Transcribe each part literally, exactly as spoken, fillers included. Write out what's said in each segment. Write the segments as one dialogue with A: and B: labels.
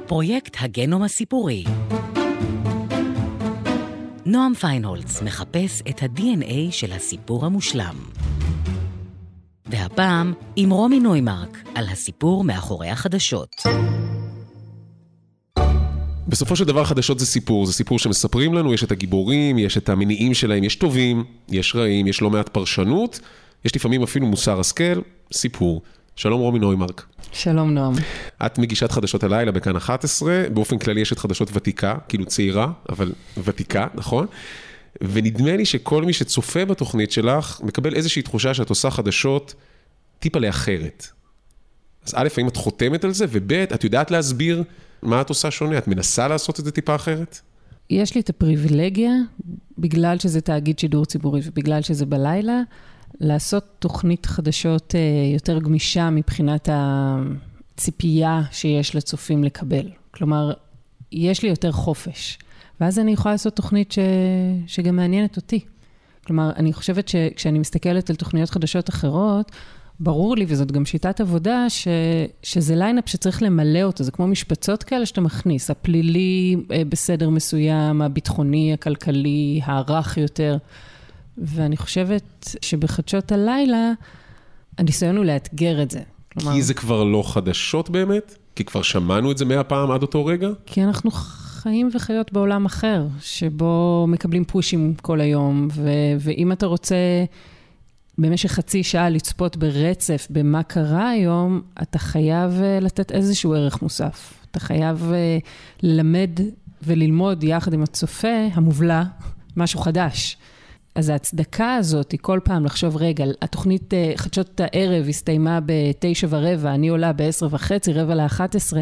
A: פרויקט הגנום הסיפורי. נועם פיינהולץ מחפש את ה-די אן איי של הסיפור המושלם. והפעם עם רומי נוימרק על הסיפור מאחורי החדשות.
B: בסופו של דבר חדשות זה סיפור, זה סיפור שמספרים לנו, יש את הגיבורים, יש את המניעים שלהם, יש טובים, יש רעים, יש לא מעט פרשנות, יש לפעמים אפילו מוסר השכל, סיפור. שלום רומי נוימרק.
C: שלום נועם.
B: את מגישת חדשות הלילה בכאן אחת עשרה, באופן כללי יש את חדשות ותיקה, כאילו צעירה, אבל ותיקה, נכון? ונדמה לי שכל מי שצופה בתוכנית שלך, מקבל איזושהי תחושה שאת עושה חדשות טיפה לאחרת. אז א', האם את חותמת על זה, וב', את יודעת להסביר מה את עושה שונה? את מנסה לעשות את זה טיפה אחרת?
C: יש לי את הפריבילגיה, בגלל שזה תאגיד שידור ציבורי, ובגלל שזה בלילה, לעשות תוכנית חדשות יותר גמישה מבחינת הציפייה שיש לצופים לקבל. כלומר, יש לי יותר חופש. ואז אני יכולה לעשות תוכנית ש... שגם מעניינת אותי. כלומר, אני חושבת שכשאני מסתכלת על תוכניות חדשות אחרות, ברור לי, וזאת גם שיטת עבודה, ש... שזה ליינאפ שצריך למלא אותו. זה כמו משפצות כאלה שאתה מכניס. הפלילי בסדר מסוים, הביטחוני, הכלכלי, הערך יותר. ואני חושבת שבחדשות הלילה, הניסיון הוא לאתגר את זה.
B: כלומר, כי זה כבר לא חדשות באמת? כי כבר שמענו את זה מאה פעם עד אותו רגע?
C: כי אנחנו חיים וחיות בעולם אחר, שבו מקבלים פושים כל היום, ו- ואם אתה רוצה במשך חצי שעה לצפות ברצף במה קרה היום, אתה חייב לתת איזשהו ערך מוסף. אתה חייב ללמד וללמוד יחד עם הצופה המובלע משהו חדש. אז ההצדקה הזאת היא כל פעם לחשוב, רגע, התוכנית חדשות הערב הסתיימה בתשע ורבע, אני עולה בעשר וחצי, רבע לאחת עשרה.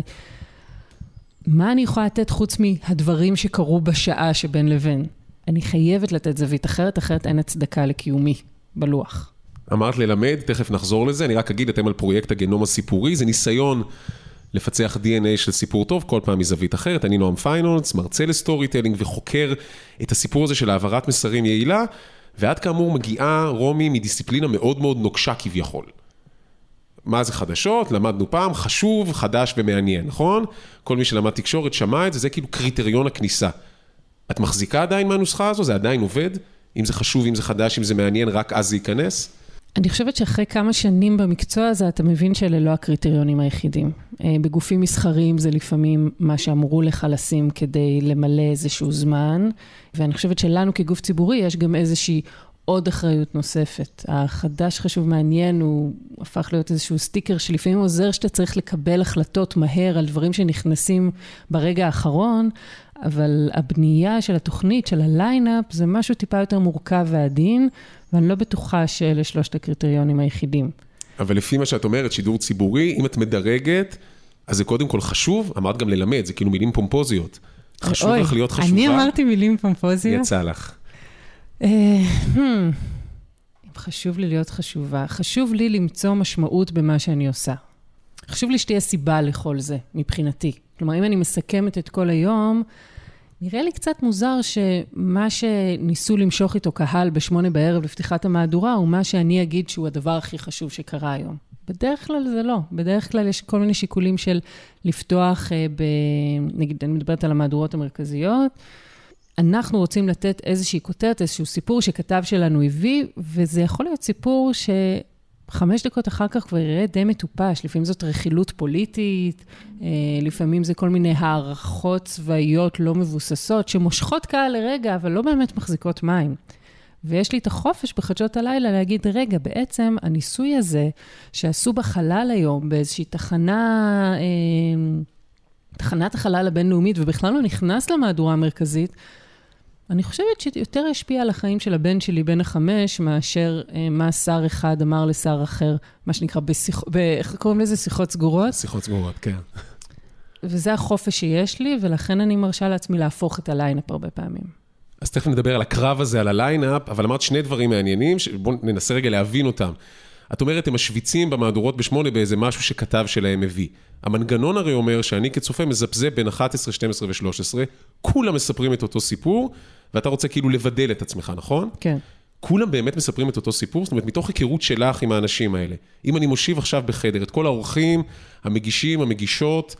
C: מה אני יכולה לתת חוץ מהדברים שקרו בשעה שבין לבין? אני חייבת לתת זווית אחרת, אחרת אין הצדקה לקיומי בלוח.
B: אמרת ללמד, תכף נחזור לזה, אני רק אגיד, אתם על פרויקט הגנום הסיפורי, זה ניסיון לפצח די אן איי של סיפור טוב, כל פעם מזווית אחרת. אני נועם פיינהולץ, מרצה לסטורי טיילינג וחוקר את הסיפור הזה של העברת מסרים יעילה, ועד כאמור מגיעה רומי מדיסציפלינה מאוד מאוד נוקשה כביכול. מה זה חדשות? למדנו פעם, חשוב, חדש ומעניין, נכון? כל מי שלמד תקשורת שמע את זה, זה כאילו קריטריון הכניסה. את מחזיקה עדיין מהנוסחה הזו? זה עדיין עובד? אם זה חשוב, אם זה חדש, אם זה מעניין, רק אז זה ייכנס?
C: אני חושבת שאחרי כמה שנים במקצוע הזה, אתה מבין שאלה לא הקריטריונים היחידים. בגופים מסחריים זה לפעמים מה שאמרו לך לשים כדי למלא איזשהו זמן, ואני חושבת שלנו כגוף ציבורי יש גם איזושהי עוד אחריות נוספת. החדש חשוב מעניין, הוא הפך להיות איזשהו סטיקר שלפעמים עוזר שאתה צריך לקבל החלטות מהר על דברים שנכנסים ברגע האחרון, אבל הבנייה של התוכנית, של הליינאפ, זה משהו טיפה יותר מורכב ועדין, ואני לא בטוחה שאלה שלושת הקריטריונים היחידים.
B: אבל לפי מה שאת אומרת, שידור ציבורי, אם את מדרגת, אז זה קודם כל חשוב, אמרת גם ללמד, זה כאילו מילים פומפוזיות. חשוב לך להיות חשובה.
C: אני אמרתי מילים פומפוזיות?
B: יצא לך.
C: חשוב לי להיות חשובה. חשוב לי למצוא משמעות במה שאני עושה. חשוב לי שתהיה סיבה לכל זה, מבחינתי. כלומר, אם אני מסכמת את כל היום, נראה לי קצת מוזר שמה שניסו למשוך איתו קהל בשמונה בערב לפתיחת המהדורה, הוא מה שאני אגיד שהוא הדבר הכי חשוב שקרה היום. בדרך כלל זה לא. בדרך כלל יש כל מיני שיקולים של לפתוח, ב... נגיד, אני מדברת על המהדורות המרכזיות, אנחנו רוצים לתת איזושהי כותרת, איזשהו סיפור שכתב שלנו הביא, וזה יכול להיות סיפור שחמש דקות אחר כך כבר יראה די מטופש, לפעמים זאת רכילות פוליטית, לפעמים זה כל מיני הערכות צבאיות לא מבוססות, שמושכות קהל לרגע, אבל לא באמת מחזיקות מים. ויש לי את החופש בחדשות הלילה להגיד, רגע, בעצם הניסוי הזה שעשו בחלל היום, באיזושהי תחנה, תחנת החלל הבינלאומית, ובכלל לא נכנס למהדורה המרכזית, אני חושבת שיותר השפיע על החיים של הבן שלי בן החמש, מאשר מה שר אחד אמר לשר אחר, מה שנקרא, בשיח... ב... איך קוראים לזה? שיחות סגורות?
B: שיחות סגורות, כן.
C: וזה החופש שיש לי, ולכן אני מרשה לעצמי להפוך את הליינאפ הרבה פעמים.
B: אז תכף נדבר על הקרב הזה, על הליינאפ, אבל אמרת שני דברים מעניינים, בואו ננסה רגע להבין אותם. את אומרת, הם משוויצים במהדורות בשמונה באיזה משהו שכתב שלהם מביא. המנגנון הרי אומר שאני כצופה מזפזפ בין אחת עשרה, שתים עשרה ו-שלוש עשרה, כולם מספרים את אותו סיפור, ואתה רוצה כאילו לבדל את עצמך, נכון?
C: כן.
B: כולם באמת מספרים את אותו סיפור, זאת אומרת, מתוך היכרות שלך עם האנשים האלה. אם אני מושיב עכשיו בחדר את כל האורחים, המגישים, המגישות,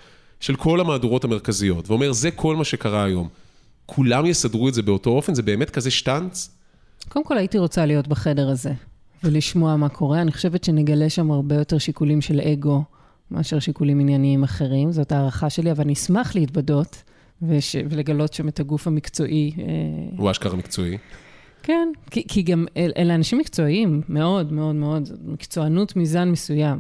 B: של כל המהדורות המרכזיות, ואומר, זה כל מה שקרה היום. כולם יסדרו את זה באותו אופן, זה באמת כזה שטנץ?
C: קודם כל הייתי רוצה להיות בחדר הזה, ולשמוע מה קורה. אני חושבת שנגלה שם הרבה יותר שיקולים של אגו, מאשר שיקולים ענייניים אחרים. זאת הערכה שלי, אבל אני אשמח להתבדות, וש... ולגלות שם את הגוף המקצועי.
B: הוא אשכרה מקצועי.
C: כן, כי, כי גם אל, אלה אנשים מקצועיים, מאוד, מאוד, מאוד, מקצוענות מזן מסוים.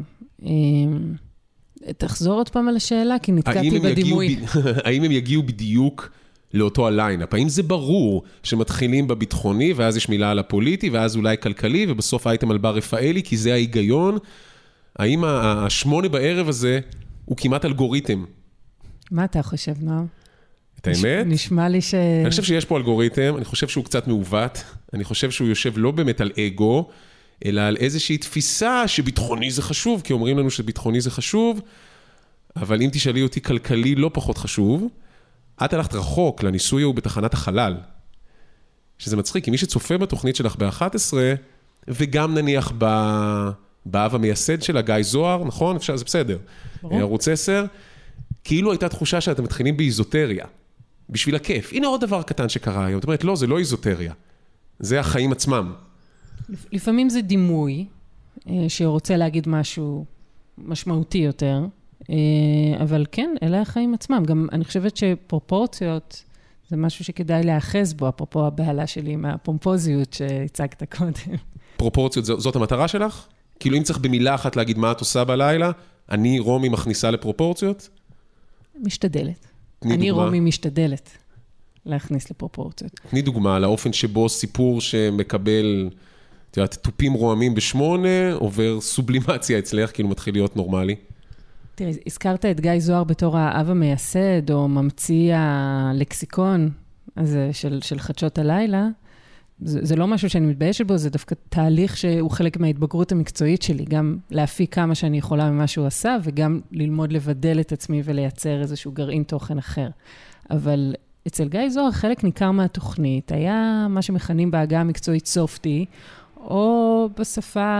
C: תחזור עוד פעם על השאלה, כי נתקעתי בדימוי.
B: האם הם יגיעו בדיוק לאותו הליינאפ? האם זה ברור שמתחילים בביטחוני, ואז יש מילה על הפוליטי, ואז אולי כלכלי, ובסוף אייטם על בר רפאלי, כי זה ההיגיון? האם השמונה בערב הזה הוא כמעט אלגוריתם?
C: מה אתה חושב, נועם?
B: את האמת?
C: נשמע לי ש...
B: אני חושב שיש פה אלגוריתם, אני חושב שהוא קצת מעוות, אני חושב שהוא יושב לא באמת על אגו, אלא על איזושהי תפיסה שביטחוני זה חשוב, כי אומרים לנו שביטחוני זה חשוב, אבל אם תשאלי אותי כלכלי לא פחות חשוב, את הלכת רחוק לניסוי הוא בתחנת החלל, שזה מצחיק, כי מי שצופה בתוכנית שלך ב-אחת עשרה, וגם נניח באב המייסד שלה, גיא זוהר, נכון? אפשר, זה בסדר. ערוץ עשר, כאילו הייתה תחושה שאתם מתחילים באיזוטריה, בשביל הכיף. הנה עוד דבר קטן שקרה היום. זאת אומרת, לא, זה לא איזוטריה. זה החיים עצמם.
C: לפעמים זה דימוי, שרוצה להגיד משהו משמעותי יותר, אבל כן, אלה החיים עצמם. גם אני חושבת שפרופורציות, זה משהו שכדאי להאחז בו, אפרופו הבעלה שלי מהפומפוזיות שהצגת קודם. פרופורציות,
B: זאת המטרה שלך? כאילו אם צריך במילה אחת להגיד מה את עושה בלילה, אני רומי מכניסה לפרופורציות?
C: משתדלת. אני רומי משתדלת להכניס לפרופורציות.
B: תני דוגמה לאופן שבו סיפור שמקבל, את יודעת, טופים רועמים בשמונה, עובר סובלימציה אצלך, כאילו מתחיל להיות נורמלי.
C: תראה, הזכרת את גיא זוהר בתור האב המייסד, או ממציא הלקסיקון הזה של, של חדשות הלילה. זה, זה לא משהו שאני מתביישת בו, זה דווקא תהליך שהוא חלק מההתבגרות המקצועית שלי, גם להפיק כמה שאני יכולה ממה שהוא עשה, וגם ללמוד לבדל את עצמי ולייצר איזשהו גרעין תוכן אחר. אבל אצל גיא זוהר חלק ניכר מהתוכנית, היה מה שמכנים בהגה המקצועית סופטי, או בשפה,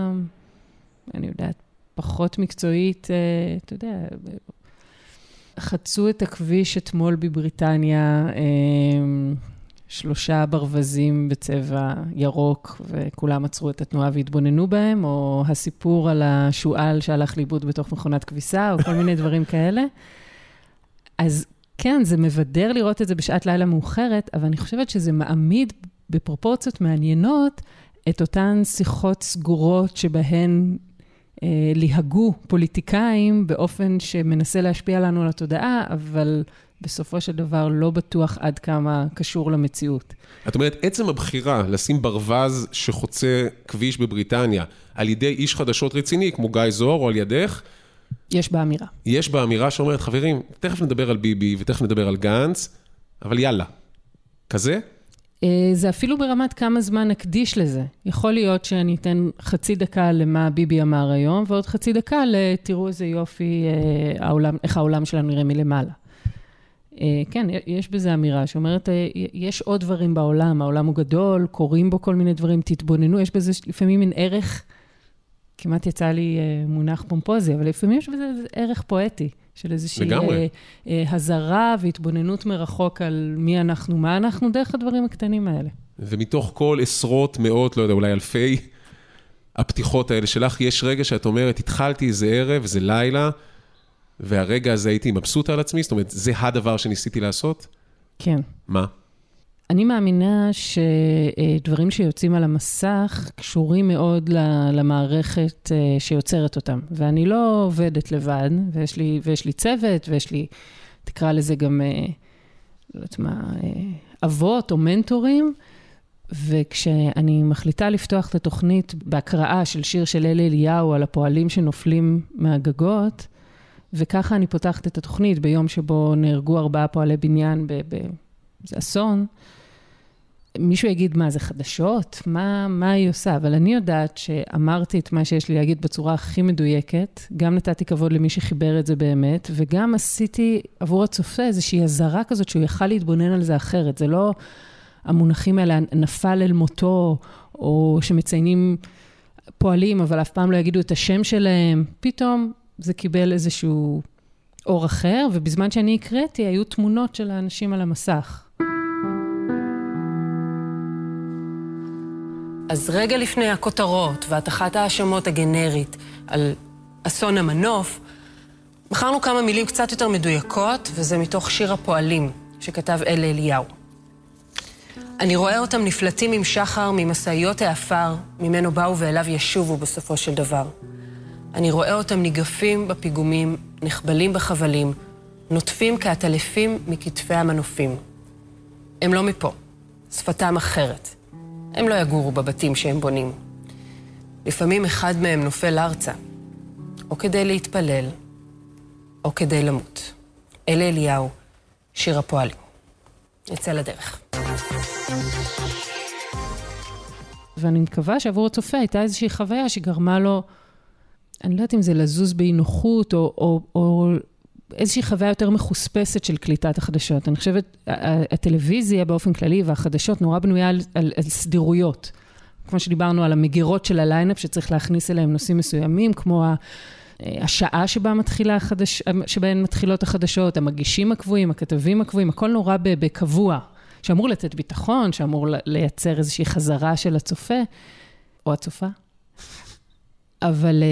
C: אני יודעת, פחות מקצועית, אתה יודע, חצו את הכביש אתמול בבריטניה, שלושה ברווזים בצבע ירוק, וכולם עצרו את התנועה והתבוננו בהם, או הסיפור על השואל שהלך לאיבוד בתוך מכונת כביסה, או כל מיני דברים כאלה. אז כן, זה מבדר לראות את זה בשעת לילה מאוחרת, אבל אני חושבת שזה מעמיד בפרופורציות מעניינות את אותן שיחות סגורות שבהן אה, להגו פוליטיקאים באופן שמנסה להשפיע לנו על התודעה, אבל בסופו של דבר לא בטוח עד כמה קשור למציאות.
B: את אומרת, עצם הבחירה לשים ברווז שחוצה כביש בבריטניה על ידי איש חדשות רציני, כמו גיא זוהר או על ידך,
C: יש בה אמירה.
B: יש בה אמירה שאומרת, חברים, תכף נדבר על ביבי ותכף נדבר על גנץ, אבל יאללה. כזה?
C: זה אפילו ברמת כמה זמן נקדיש לזה. יכול להיות שאני אתן חצי דקה למה ביבי אמר היום, ועוד חצי דקה לתראו איזה יופי, העולם, איך העולם שלנו נראה מלמעלה. כן, יש בזה אמירה שאומרת, יש עוד דברים בעולם, העולם הוא גדול, קוראים בו כל מיני דברים, תתבוננו, יש בזה לפעמים מין ערך, כמעט יצא לי מונח פומפוזי, אבל לפעמים יש בזה ערך פואטי, של איזושהי הזרה והתבוננות מרחוק על מי אנחנו, מה אנחנו, דרך הדברים הקטנים האלה.
B: ומתוך כל עשרות, מאות, לא יודע, אולי אלפי הפתיחות האלה שלך, יש רגע שאת אומרת, התחלתי איזה ערב, איזה לילה, והרגע הזה הייתי מבסוט על עצמי, זאת אומרת, זה הדבר שניסיתי לעשות?
C: כן.
B: מה?
C: אני מאמינה שדברים שיוצאים על המסך קשורים מאוד למערכת שיוצרת אותם. ואני לא עובדת לבד, ויש לי, ויש לי צוות, ויש לי, תקרא לזה גם, לא יודעת מה, אבות או מנטורים, וכשאני מחליטה לפתוח את התוכנית בהקראה של שיר של אלי אליהו על הפועלים שנופלים מהגגות, וככה אני פותחת את התוכנית ביום שבו נהרגו ארבעה פועלי בניין באיזה אסון, מישהו יגיד, מה, זה חדשות? מה, מה היא עושה? אבל אני יודעת שאמרתי את מה שיש לי להגיד בצורה הכי מדויקת, גם נתתי כבוד למי שחיבר את זה באמת, וגם עשיתי עבור הצופה איזושהי הזרה כזאת שהוא יכל להתבונן על זה אחרת. זה לא המונחים האלה, נפל אל מותו, או שמציינים פועלים, אבל אף פעם לא יגידו את השם שלהם. פתאום זה קיבל איזשהו אור אחר, ובזמן שאני הקראתי, היו תמונות של האנשים על המסך. אז רגע לפני הכותרות והתחת האשמות הגנרית על אסון המנוף, בחרנו כמה מילים קצת יותר מדויקות, וזה מתוך שיר הפועלים שכתב אלה אליהו. אני רואה אותם נפלטים עם שחר, ממסעיות האפר, ממנו באו ואליו ישובו בסופו של דבר. אני רואה אותם ניגפים בפיגומים, נחבלים בחבלים, נוטפים כעטלפים מכתפי המנופים. הם לא מפה, שפתם אחרת. הם לא יגורו בבתים שהם בונים. לפעמים אחד מהם נופל ארצה, או כדי להתפלל, או כדי למות. אלה אליהו, שיר הפועלים. יצא לדרך. ואני מקווה שעבור הצופה הייתה איזושהי חוויה שגרמה לו, אני לא יודעת אם זה לזוז באי נוחות, או, או, או איזושהי חוויה יותר מחוספסת של קליטת החדשות. אני חושבת, הטלוויזיה באופן כללי והחדשות נורא בנויה על, על, על סדירויות. כמו שדיברנו על המגירות של הליינאפ, שצריך להכניס אליהם נושאים מסוימים, כמו השעה שבה מתחילה החדש, שבהן מתחילות החדשות, המגישים הקבועים, הכתבים הקבועים, הכל נורא בקבוע, שאמור לתת ביטחון, שאמור לייצר איזושהי חזרה של הצופה, או הצופה. אבל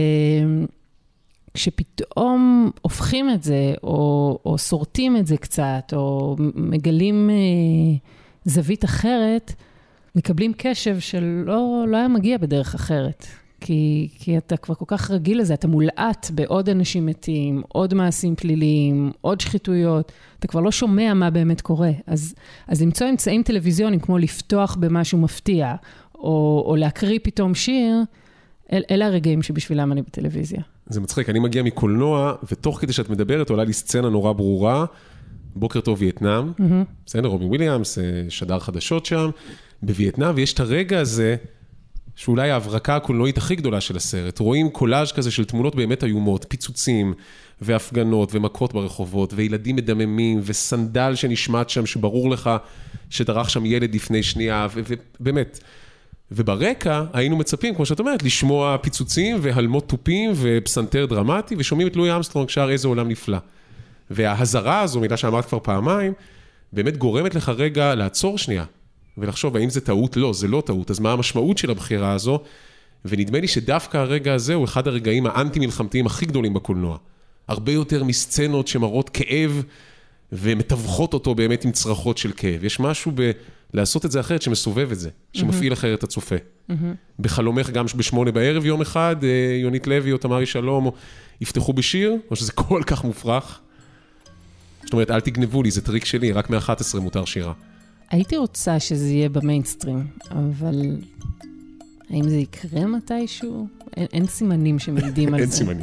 C: כשפתאום הופכים את זה, או, או סורטים את זה קצת, או מגלים זווית אחרת, מקבלים קשב שלא לא היה מגיע בדרך אחרת. כי, כי אתה כבר כל כך רגיל לזה, אתה מולעת בעוד אנשים מתים, עוד מעשים פליליים, עוד שחיתויות, אתה כבר לא שומע מה באמת קורה. אז, אז למצוא אמצעים טלוויזיוניים, כמו לפתוח במשהו מפתיע, או, או להקריא פתאום שיר, אל, אלה הרגעים שבשבילם אני בטלוויזיה. זה
B: מצחיק, אני מגיע מקולנוע, ותוך כדי שאת מדברת, עולה לי סצנה נורא ברורה, בוקר טוב וייטנאם, mm-hmm. בסדר, רובין וויליאמס, שדר חדשות שם, בווייטנאם, ויש את הרגע הזה, שאולי ההברקה הקולנועית הכי גדולה של הסרט. רואים קולאז' כזה של תמונות באמת איומות, פיצוצים והפגנות ומכות ברחובות, וילדים מדממים, וסנדל שנשמט שם, שברור לך שדרך שם ילד לפני שנייה, ובאמת. וברקע היינו מצפים, כמו שאת אומרת, לשמוע פיצוצים והלמות טופים ופסנתר דרמטי, ושומעים את לואי אמסטרונג שר איזה עולם נפלא. וההזרה הזו, מילה שאמרת כבר פעמיים, באמת גורמת לך רגע לעצור שנייה. ולחשוב, האם זה טעות? לא, זה לא טעות. אז מה המשמעות של הבחירה הזו? ונדמה לי שדווקא הרגע הזה הוא אחד הרגעים האנטי-מלחמתיים הכי גדולים בקולנוע. הרבה יותר מסצנות שמראות כאב, ומתווכות אותו באמת עם צרחות של כאב. יש משהו ב... לעשות את זה אחרת שמסובב את זה, שמפעיל אחרת הצופה. בחלומך גם בשמונה בערב יום אחד, יונית לוי או תמרי שלום, יפתחו בשיר, או שזה כל כך מופרך. זאת אומרת, אל תגנבו לי, זה טריק שלי, רק מ-אחת עשרה מותר שירה.
C: הייתי רוצה שזה יהיה במיינסטרים, אבל האם זה יקרה מתישהו? אין, אין סימנים שמעידים על
B: אין
C: זה.
B: סימנים.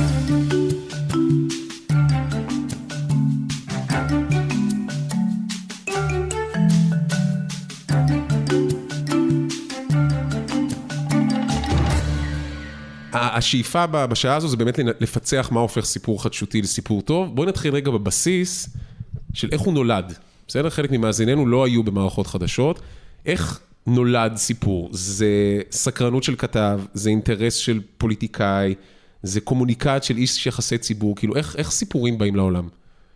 B: השאיפה בשעה הזו זה באמת לפצח מה הופך סיפור חדשותי לסיפור טוב. בואי נתחיל רגע בבסיס של איך הוא נולד. בסדר? חלק ממאזיננו לא היו במערכות חדשות. איך נולד סיפור? זה סקרנות של כתב, זה אינטרס של פוליטיקאי, זה קומוניקט של איש יחסי ציבור. כאילו, איך, איך סיפורים באים לעולם?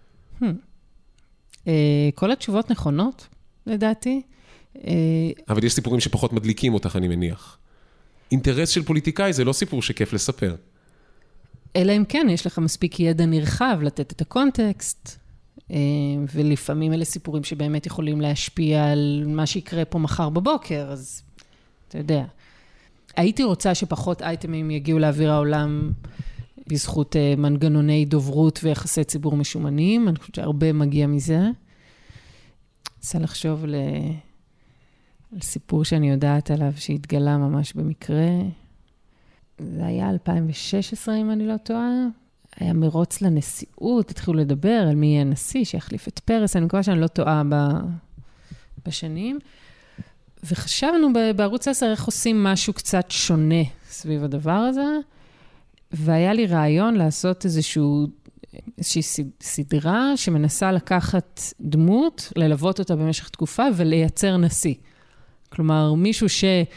C: כל התשובות נכונות, לדעתי.
B: אבל יש סיפורים שפחות מדליקים אותך, אני מניח. אינטרס של פוליטיקאי זה לא סיפור שכיף לספר.
C: אלא אם כן, יש לך מספיק ידע נרחב לתת את הקונטקסט, ולפעמים אלה סיפורים שבאמת יכולים להשפיע על מה שיקרה פה מחר בבוקר, אז אתה יודע. הייתי רוצה שפחות אייטמים יגיעו לאוויר העולם בזכות מנגנוני דוברות ויחסי ציבור משומנים, אני חושבת שהרבה מגיע מזה. רוצה לחשוב ל... על סיפור שאני יודעת עליו שהתגלה ממש במקרה. זה היה אלפיים ושש עשרה, אם אני לא טועה. היה מרוץ לנשיאות, התחילו לדבר על מי יהיה נשיא, שיחליף את פרס. אני מקווה שאני לא טועה ב... בשנים. וחשבנו בערוץ עשר איך עושים משהו קצת שונה סביב הדבר הזה. והיה לי רעיון לעשות איזשהו, איזושהי סדרה שמנסה לקחת דמות, ללוות אותה במשך תקופה ולייצר נשיא. כלומר, מישהו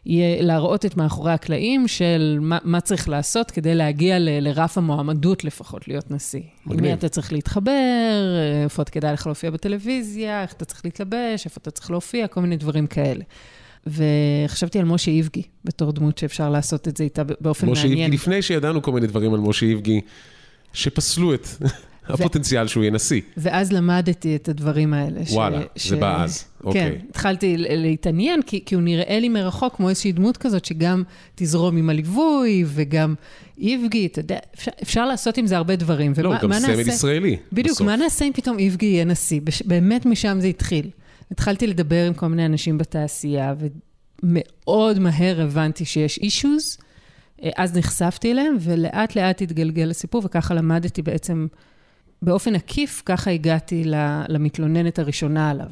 C: יהיה להראות את מאחורי הקלעים של מה, מה צריך לעשות כדי להגיע ל, לרף המועמדות לפחות להיות נשיא. עם מי אתה צריך להתחבר, איפה אתה כדאי לך להופיע בטלוויזיה, איך אתה צריך להתלבש, איפה אתה צריך להופיע, כל מיני דברים כאלה. וחשבתי על משה איבגי, בתור דמות שאפשר לעשות את זה איתה באופן מעניין.
B: משה איבגי, לפני שידענו כל מיני דברים על משה איבגי, שפסלו את הפוטנציאל שהוא יהיה נשיא.
C: ואז למדתי את הדברים האלה.
B: וואלה, זה בא אז.
C: כן, התחלתי להתעניין, כי הוא נראה לי מרחוק כמו איזושהי דמות כזאת, שגם תזרום עם הליווי, וגם איבגי, אתה יודע, אפשר לעשות עם זה הרבה דברים.
B: לא, גם סמל ישראלי.
C: בדיוק, מה נעשה אם פתאום איבגי יהיה נשיא? באמת משם זה התחיל. התחלתי לדבר עם כל מיני אנשים בתעשייה, ומאוד מהר הבנתי שיש אישוז, אז נחשפתי אליהם, ולאט לאט התגלגל לסיפור, וככה למדתי בעצם, באופן עקיף, ככה הגעתי למתלוננת הראשונה עליו.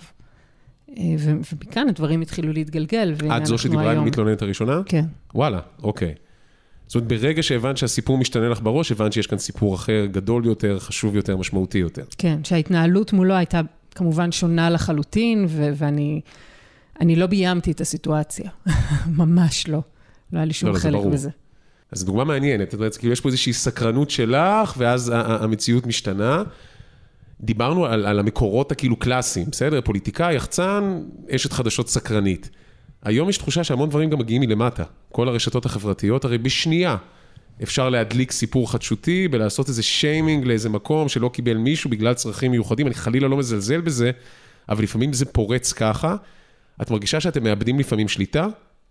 C: ומכאן הדברים התחילו להתגלגל.
B: את זו שדיברה עם המתלוננת הראשונה?
C: כן.
B: וואלה, אוקיי. זאת אומרת, ברגע שהבנת שהסיפור משתנה לך בראש, הבנת שיש כאן סיפור אחר, גדול יותר, חשוב יותר, משמעותי יותר.
C: כן, שההתנהלות מולו הייתה כמובן שונה לחלוטין, ואני אני לא ביימתי את הסיטואציה. ממש לא. לא היה לי שום חלק בזה.
B: אז זו דוגמה מעניינת, זאת אומרת, כאילו יש פה איזושהי סקרנות שלך, ואז המציאות משתנה. דיברנו על, על המקורות הכאילו קלאסיים, בסדר? פוליטיקאי, יחצן, אשת חדשות סקרנית. היום יש תחושה שהמון דברים גם מגיעים מלמטה. כל הרשתות החברתיות, הרי בשנייה אפשר להדליק סיפור חדשותי, ולעשות איזה שיימינג לאיזה מקום שלא קיבל מישהו בגלל צרכים מיוחדים. אני חלילה לא מזלזל בזה, אבל לפעמים זה פורץ ככה. את מרגישה שאתם מאבדים לפעמים שליטה?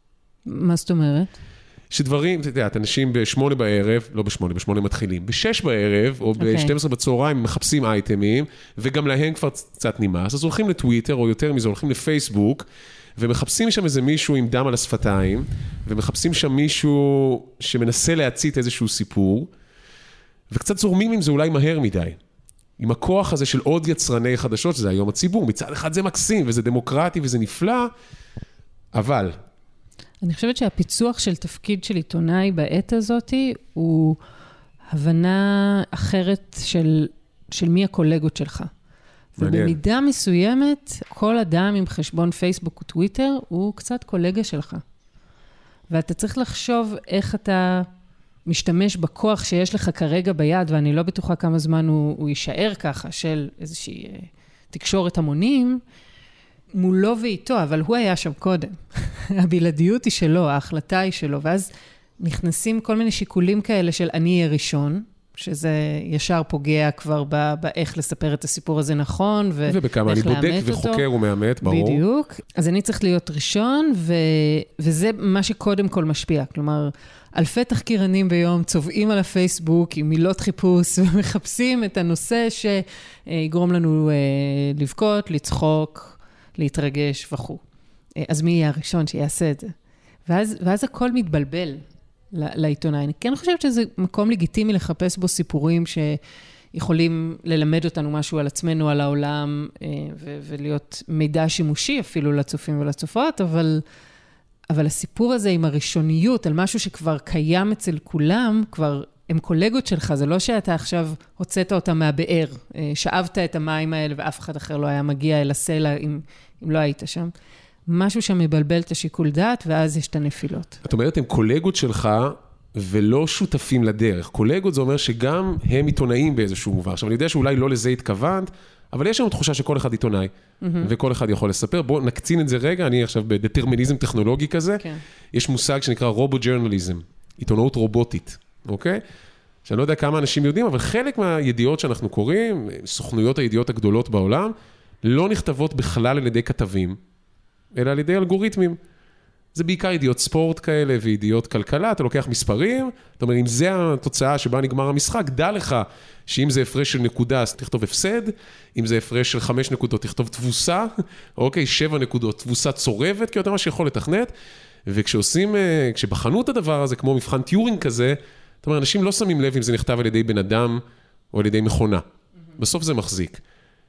C: מה זאת אומרת?
B: שדברים, אתה יודע, אנשים בשמונה בערב, לא בשמונה, בשמונה מתחילים, בשש בערב, או ב-שתים עשרה בצהריים, מחפשים אייטמים, וגם להם כבר קצת נמאס, אז הולכים לטוויטר, או יותר מזה, הולכים לפייסבוק, ומחפשים שם איזה מישהו עם דם על השפתיים, ומחפשים שם מישהו שמנסה להצית איזשהו סיפור, וקצת זורמים עם זה אולי מהר מדי. עם הכוח הזה של עוד יצרני חדשות, שזה היום הציבור, מצד אחד זה מקסים, וזה דמוקרטי, וזה נפלא, אבל
C: אני חושבת שהפיצוח של תפקיד של עיתונאי בעת הזאת הוא הבנה אחרת של, של מי הקולגות שלך. מעניין. ובמידה מסוימת, כל אדם עם חשבון פייסבוק וטוויטר הוא קצת קולגה שלך. ואתה צריך לחשוב איך אתה משתמש בכוח שיש לך כרגע ביד, ואני לא בטוחה כמה זמן הוא, הוא יישאר ככה, של איזושהי תקשורת המונים, מולו ואיתו, אבל הוא היה שם קודם. הבלעדיות היא שלו, ההחלטה היא שלו, ואז נכנסים כל מיני שיקולים כאלה של אני אהיה ראשון, שזה ישר פוגע כבר באיך לספר את הסיפור הזה נכון, ואיך לאמת אותו.
B: ובכמה אני בודק וחוקר ומאמת, ברור.
C: בדיוק. אז אני צריך להיות ראשון, ו... וזה מה שקודם כל משפיע. כלומר, אלפי תחקירנים ביום צובעים על הפייסבוק עם מילות חיפוש, ומחפשים את הנושא שיגרום לנו לבכות, לצחוק, להתרגש וכו'. אז מי יהיה הראשון שיעשה את זה? ואז, ואז הכל מתבלבל לעיתונאי. אני כן חושבת שזה מקום לגיטימי לחפש בו סיפורים שיכולים ללמד אותנו משהו על עצמנו, על העולם, ו- ולהיות מידע שימושי אפילו לצופים ולצופות, אבל, אבל הסיפור הזה עם הראשוניות, על משהו שכבר קיים אצל כולם, כבר הם קולגות שלך, זה לא שאתה עכשיו הוצאת אותה מהבאר, שאבת את המים האלה ואף אחד אחר לא היה מגיע אל הסלע אם, אם לא היית שם. משהו שמבלבל את השיקול דעת, ואז יש את הנפילות.
B: את אומרת, הם קולגות שלך ולא שותפים לדרך. קולגות זה אומר שגם הם עיתונאים באיזשהו מובן. עכשיו, אני יודע שאולי לא לזה התכוונת, אבל יש לנו תחושה שכל אחד עיתונאי, mm-hmm. וכל אחד יכול לספר. בואו נקצין את זה רגע, אני עכשיו בדטרמיניזם טכנולוגי כזה. Okay. יש מושג שנקרא רובו-ג'רנליזם, עיתונאות רובוטית, אוקיי? שאני לא יודע כמה אנשים יודעים, אבל חלק מהידיעות שאנחנו קוראים, סוכנויות הידיעות הגדולות בעולם, לא נכתבות בכלל על ידי כתבים, אלא על ידי אלגוריתמים. זה בעיקר ידיעות ספורט כאלה וידיעות כלכלה, אתה לוקח מספרים, זאת אומרת, אם זה התוצאה שבה נגמר המשחק, דע לך שאם זה הפרש של נקודה, אז תכתוב הפסד, אם זה הפרש של חמש נקודות, תכתוב תבוסה, אוקיי, שבע נקודות, תבוסה צורבת, כי יותר מה שיכול לתכנת, וכשעושים, כשבחנו את הדבר הזה, כמו מבחן טיורינג כזה, זאת אומרת, אנשים לא שמים לב אם זה נכתב על ידי בן אדם או על ידי מכונה. בסוף זה מחזיק.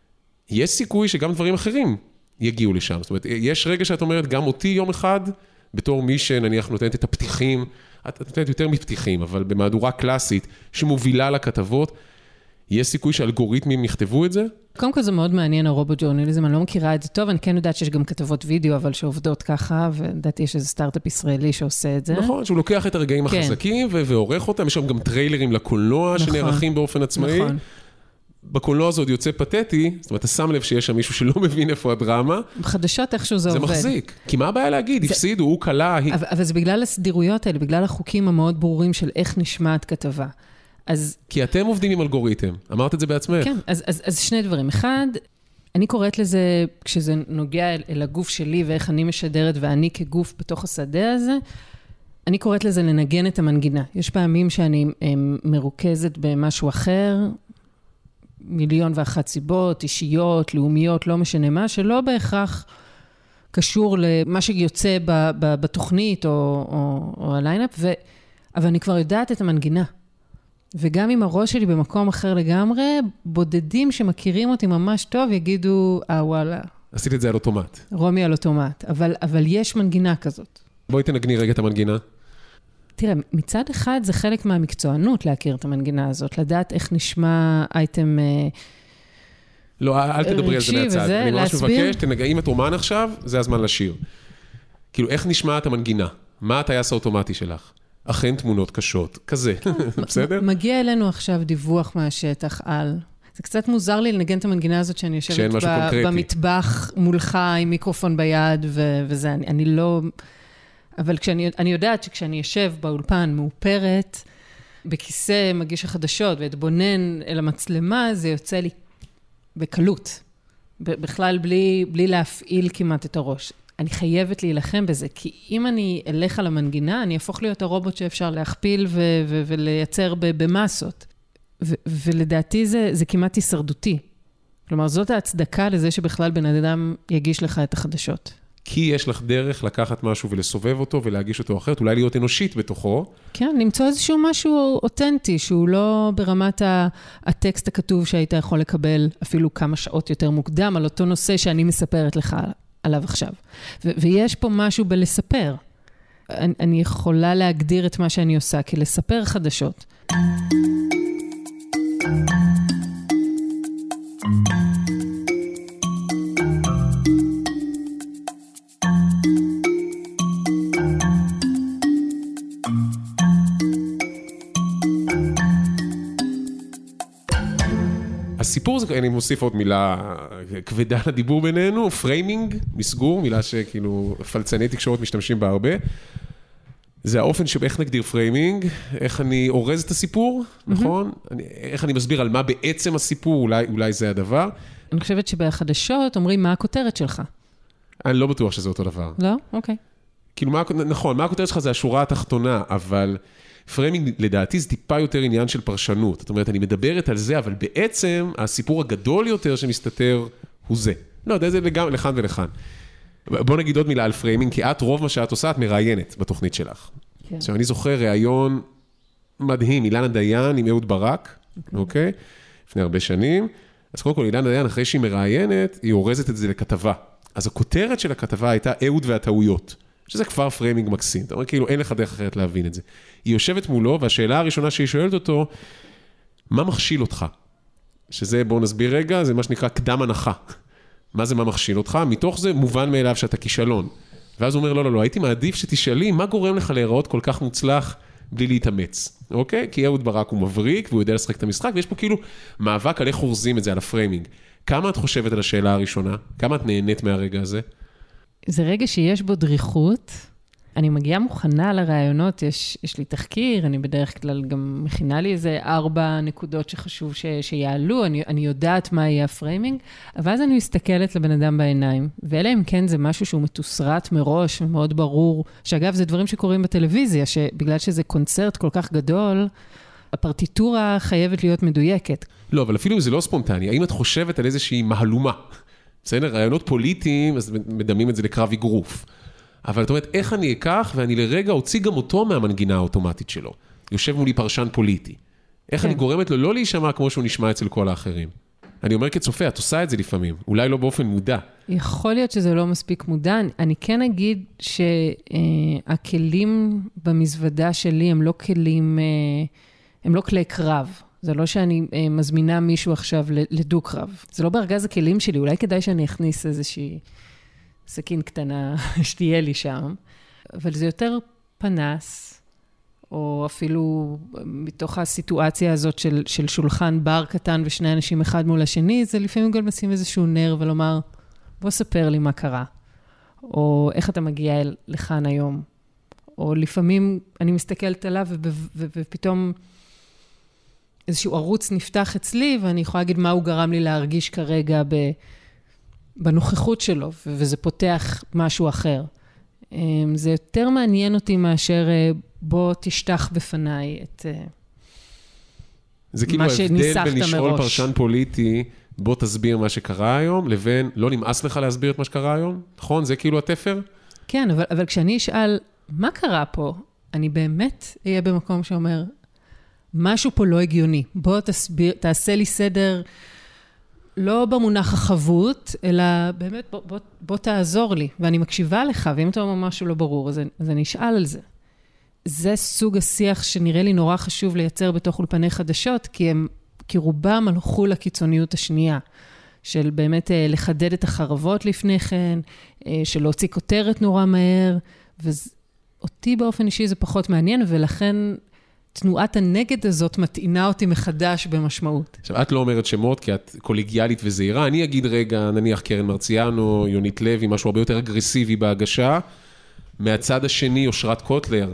B: יש סיכוי שגם דברים אחרים יגיעו לשם. זאת אומרת, יש רגע שאת אומרת, גם אותי יום אחד, בתור מי שנניח נותנת את הפתיחים, את נותנת יותר מפתיחים, אבל במהדורה קלאסית, שמובילה לכתבות, יש סיכוי שאלגוריתמים יכתבו את זה?
C: קודם כל זה מאוד מעניין, הרובוט-ג'ורנליזם, אני לא מכירה את זה טוב, אני כן יודעת שיש גם כתבות וידאו, אבל שעובדות ככה, ודעתי יש איזה סטארט-אפ ישראלי שעושה את זה.
B: נכון, שהוא לוקח את הרגעים כן. החזקים, ועורך אותם, יש שם גם טריילרים לקולנוע, נכון, שנערכים באופן עצמאי. נכון. בקולנוע הזה עוד יוצא פתטי, זאת אומרת, אתה שם לב שיש שם מישהו שלא מבין איפה הדרמה.
C: בחדשות איכשהו זה, זה עובד. זה מחזיק.
B: כי מה הבעיה להגיד? זה... הפסידו, הוא קלה. היא...
C: אבל, אבל זה בגלל הסדירויות האלה, בגלל החוקים המאוד ברורים של איך נשמעת כתבה. אז...
B: כי אתם עובדים עם אלגוריתם, אמרת את זה בעצמך.
C: כן, אז, אז, אז שני דברים. אחד, אני קוראת לזה, כשזה נוגע אל, אל הגוף שלי ואיך אני משדרת ואני כגוף בתוך השדה הזה, אני קוראת לזה לנגן את המנגינה. יש פעמים שאני מרוכזת במשהו אחר, מיליון ואחת סיבות, אישיות, לאומיות, לא משנה מה, שלא בהכרח קשור למה שיוצא ב, ב, בתוכנית או, או, או הליינאפ, ו... אבל אני כבר יודעת את המנגינה. וגם אם הראש שלי במקום אחר לגמרי, בודדים שמכירים אותי ממש טוב, יגידו, אה וואלה.
B: עשית את זה על אוטומט.
C: רומי על אוטומט, אבל, אבל יש מנגינה כזאת.
B: בואי תנגני רגע את המנגינה.
C: תראה, מצד אחד זה חלק מהמקצוענות להכיר את המנגינה הזאת, לדעת איך נשמע אייטם
B: לא, אל תדברי על זה מהצד. אני ממש מבקש, תנגעי, אם את אומן עכשיו, זה הזמן לשיר. כאילו, איך נשמעת המנגינה? מה הטייס האוטומטי שלך? אכן תמונות קשות, כזה, בסדר?
C: מגיע אלינו עכשיו דיווח מהשטח על... זה קצת מוזר לי לנגן את המנגינה הזאת שאני יושבת במטבח מולך עם מיקרופון ביד, וזה, אני לא... אבל כשאני, אני יודעת שכשאני יושב באולפן מאופרת, בכיסא מגיש החדשות, ואתבונן אל המצלמה, זה יוצא לי בקלות. בכלל בלי, בלי להפעיל כמעט את הראש. אני חייבת להילחם בזה, כי אם אני אלך על המנגינה, אני אהפוך להיות הרובוט שאפשר להכפיל ו- ו- ולייצר במסות. ו- ולדעתי זה, זה כמעט הישרדותי. כלומר, זאת ההצדקה לזה שבכלל בן אדם יגיש לך את החדשות.
B: כי יש לך דרך לקחת משהו ולסובב אותו ולהגיש אותו אחרת, אולי להיות אנושית בתוכו.
C: כן, למצוא איזשהו משהו אותנטי, שהוא לא ברמת הטקסט הכתוב שהיית יכול לקבל אפילו כמה שעות יותר מוקדם, על אותו נושא שאני מספרת לך עליו עכשיו. ו- ויש פה משהו בלספר. אני, אני יכולה להגדיר את מה שאני עושה, כי לספר חדשות.
B: הסיפור זה, אני מוסיף עוד מילה כבדה לדיבור בינינו, פריימינג, מסגור, מילה שכאילו פלצני תקשורת משתמשים בה הרבה. זה האופן שבאיך נגדיר פריימינג, איך אני אורז את הסיפור, נכון? אני, איך אני מסביר על מה בעצם הסיפור, אולי, אולי זה הדבר.
C: אני חושבת שבחדשות אומרים מה הכותרת שלך.
B: אני לא בטוח שזה אותו דבר.
C: לא? אוקיי.
B: כאילו, מה, נכון, מה הכותרת שלך זה השורה התחתונה, אבל... פריימינג לדעתי זה טיפה יותר עניין של פרשנות. זאת אומרת, אני מדברת על זה, אבל בעצם הסיפור הגדול יותר שמסתתר הוא זה. לא יודע, זה לגמרי, לכאן ולכאן. בוא נגיד עוד מילה על פריימינג, כי את רוב מה שאת עושה, את מראיינת בתוכנית שלך. כן. עכשיו, אני זוכר ראיון מדהים, אילנה דיין עם אהוד ברק, אוקיי? לפני הרבה שנים. אז קודם כל, אילנה דיין, אחרי שהיא מראיינת, היא אורזת את זה לכתבה. אז הכותרת של הכתבה הייתה אהוד והטעויות. שזה כבר פריימינג מקסים. אתה אומר, כאילו, אין לך דרך אחרת להבין את זה. היא יושבת מולו, והשאלה הראשונה שהיא שואלת אותו, מה מכשיל אותך? שזה, בואו נסביר רגע, זה מה שנקרא קדם הנחה. מה זה מה מכשיל אותך? מתוך זה מובן מאליו שאתה כישלון. ואז הוא אומר, לא, לא, לא, הייתי מעדיף שתשאלי, מה גורם לך להיראות כל כך מוצלח בלי להתאמץ? אוקיי? כי אהוד ברק הוא מבריק, והוא יודע לשחק את המשחק, ויש פה כאילו מאבק על איך חורזים את זה, על הפריימינג. כמה את חושבת על השאלה הראשונה? כמה את נהנית מהרגע הזה?
C: זה רגע שיש בו דריכות. אני מגיעה מוכנה לרעיונות, יש, יש לי תחקיר, אני בדרך כלל גם מכינה לי איזה ארבע נקודות שחשוב ש, שיעלו, אני, אני יודעת מה יהיה הפריימינג, אבל אז אני מסתכלת לבן אדם בעיניים, ואלה אם כן זה משהו שהוא מתוסרט מראש, מאוד ברור, שאגב זה דברים שקורים בטלוויזיה, שבגלל שזה קונצרט כל כך גדול, הפרטיטורה חייבת להיות מדויקת.
B: לא, אבל אפילו אם זה לא ספונטני, האם את חושבת על איזושהי מהלומה? בסדר, רעיונות פוליטיים, אז מדמים את זה לקרב אגרוף. אבל את אומרת, איך אני אקח, ואני לרגע הוציא גם אותו מהמנגינה האוטומטית שלו. יושב מולי פרשן פוליטי. איך אני גורמת לו לא להישמע כמו שהוא נשמע אצל כל האחרים. אני אומר כצופה, את עושה את זה לפעמים, אולי לא באופן מודע.
C: יכול להיות שזה לא מספיק מודע. אני כן אגיד שהכלים במזוודה שלי הם לא כלים, הם לא כלי קרב. זה לא שאני מזמינה מישהו עכשיו לדו-קרב. זה לא בארגז הכלים שלי, אולי כדאי שאני אכניס איזושהי סכין קטנה שתהיה לי שם, אבל זה יותר פנס, או אפילו מתוך הסיטואציה הזאת של, של שולחן בר קטן ושני אנשים אחד מול השני, זה לפעמים גם לשים איזשהו נר ולומר, בוא ספר לי מה קרה, או איך אתה מגיע לכאן היום, או לפעמים אני מסתכלת עליו ופתאום איזשהו ערוץ נפתח אצלי, ואני יכולה להגיד מה הוא גרם לי להרגיש כרגע בנוכחות שלו, וזה פותח משהו אחר. זה יותר מעניין אותי מאשר בוא תשטח בפניי את
B: זה כאילו ההבדל בין לשאול פרשן פוליטי, בוא תסביר מה שקרה היום, לבין לא נמאס לך להסביר את מה שקרה היום, נכון? זה כאילו התפר?
C: כן, אבל, אבל כשאני אשאל, מה קרה פה? אני באמת אהיה במקום שאומר, משהו פה לא הגיוני. בוא תסביר, תעשה לי סדר, לא במונח החבות, אלא באמת בוא, בוא, בוא תעזור לי. ואני מקשיבה לך, ואם אתה אומר משהו לא ברור, אז, אז אני אשאל על זה. זה סוג השיח שנראה לי נורא חשוב לייצר בתוך אולפני חדשות, כי הם, כי רובם הלכו לקיצוניות השנייה, של באמת לחדד את החרבות לפני כן, של להוציא כותרת נורא מהר, ואותי באופן אישי זה פחות מעניין, ולכן תנועת הנגד הזאת מטעינה אותי מחדש במשמעות.
B: עכשיו, את לא אומרת שמות, כי את קולגיאלית וזהירה. אני אגיד רגע, נניח קרן מרציאנו, יונית לוי, משהו הרבה יותר אגרסיבי בהגשה. מהצד השני, אושרת קוטלר,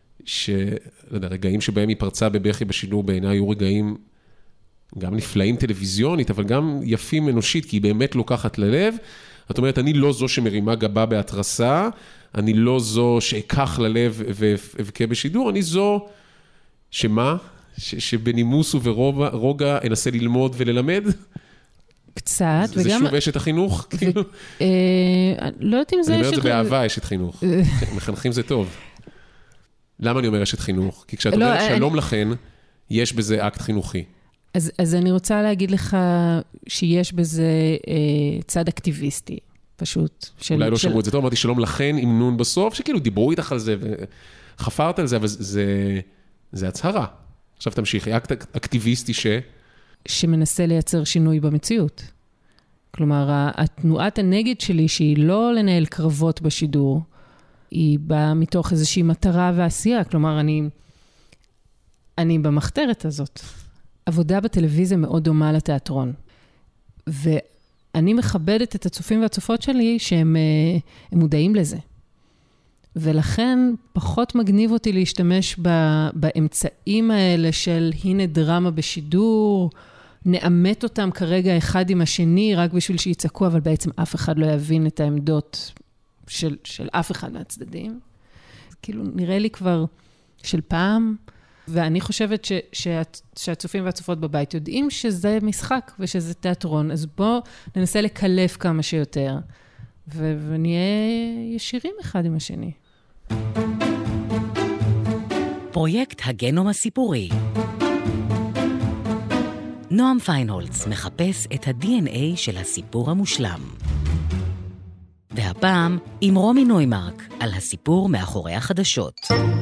B: שרגעים שבהם היא פרצה בבכי בשידור בעיניי, היו רגעים גם נפלאים טלוויזיונית, אבל גם יפים אנושית, כי היא באמת לוקחת ללב. את אומרת, אני לא זו שמרימה גבה בהתרסה, אני לא זו שאקח ללב ואבכה בשידור, אני זו שמה? שבנימוס וברוגע אנסה ללמוד וללמד?
C: קצת.
B: זה שוב אשת החינוך?
C: לא יודעת אם זה...
B: אני אומר את זה באהבה, אשת חינוך. מחנכים זה טוב. למה אני אומר אשת חינוך? כי כשאת אומרת שלום לכן, יש בזה אקט חינוכי.
C: אז, אז אני רוצה להגיד לך שיש בזה אה, צד אקטיביסטי, פשוט. של,
B: אולי לא
C: של...
B: שמעו את זה טוב, אמרתי שלום לכן עם נון בסוף, שכאילו דיברו איתך על זה וחפרת על זה, אבל זה, זה הצהרה. עכשיו תמשיכי, אקט אקטיביסטי ש...
C: שמנסה לייצר שינוי במציאות. כלומר, התנועת הנגד שלי, שהיא לא לנהל קרבות בשידור, היא באה מתוך איזושהי מטרה ועשייה. כלומר, אני, אני במחתרת הזאת. עבודה בטלוויזיה מאוד דומה לתיאטרון. ואני מכבדת את הצופים והצופות שלי שהם מודעים לזה. ולכן פחות מגניב אותי להשתמש באמצעים האלה של הנה דרמה בשידור, נאמת אותם כרגע אחד עם השני רק בשביל שיצעקו, אבל בעצם אף אחד לא יבין את העמדות של, של אף אחד מהצדדים. כאילו נראה לי כבר של פעם, ואני חושבת ש, שה, שהצופים והצופות בבית יודעים שזה משחק ושזה תיאטרון, אז בוא ננסה לקלף כמה שיותר, ו, ונהיה ישירים אחד עם השני.
A: פרויקט הגנום הסיפורי. נועם פיינהולץ מחפש את ה-די אן איי של הסיפור המושלם. והפעם עם רומי נוימרק על הסיפור מאחורי החדשות.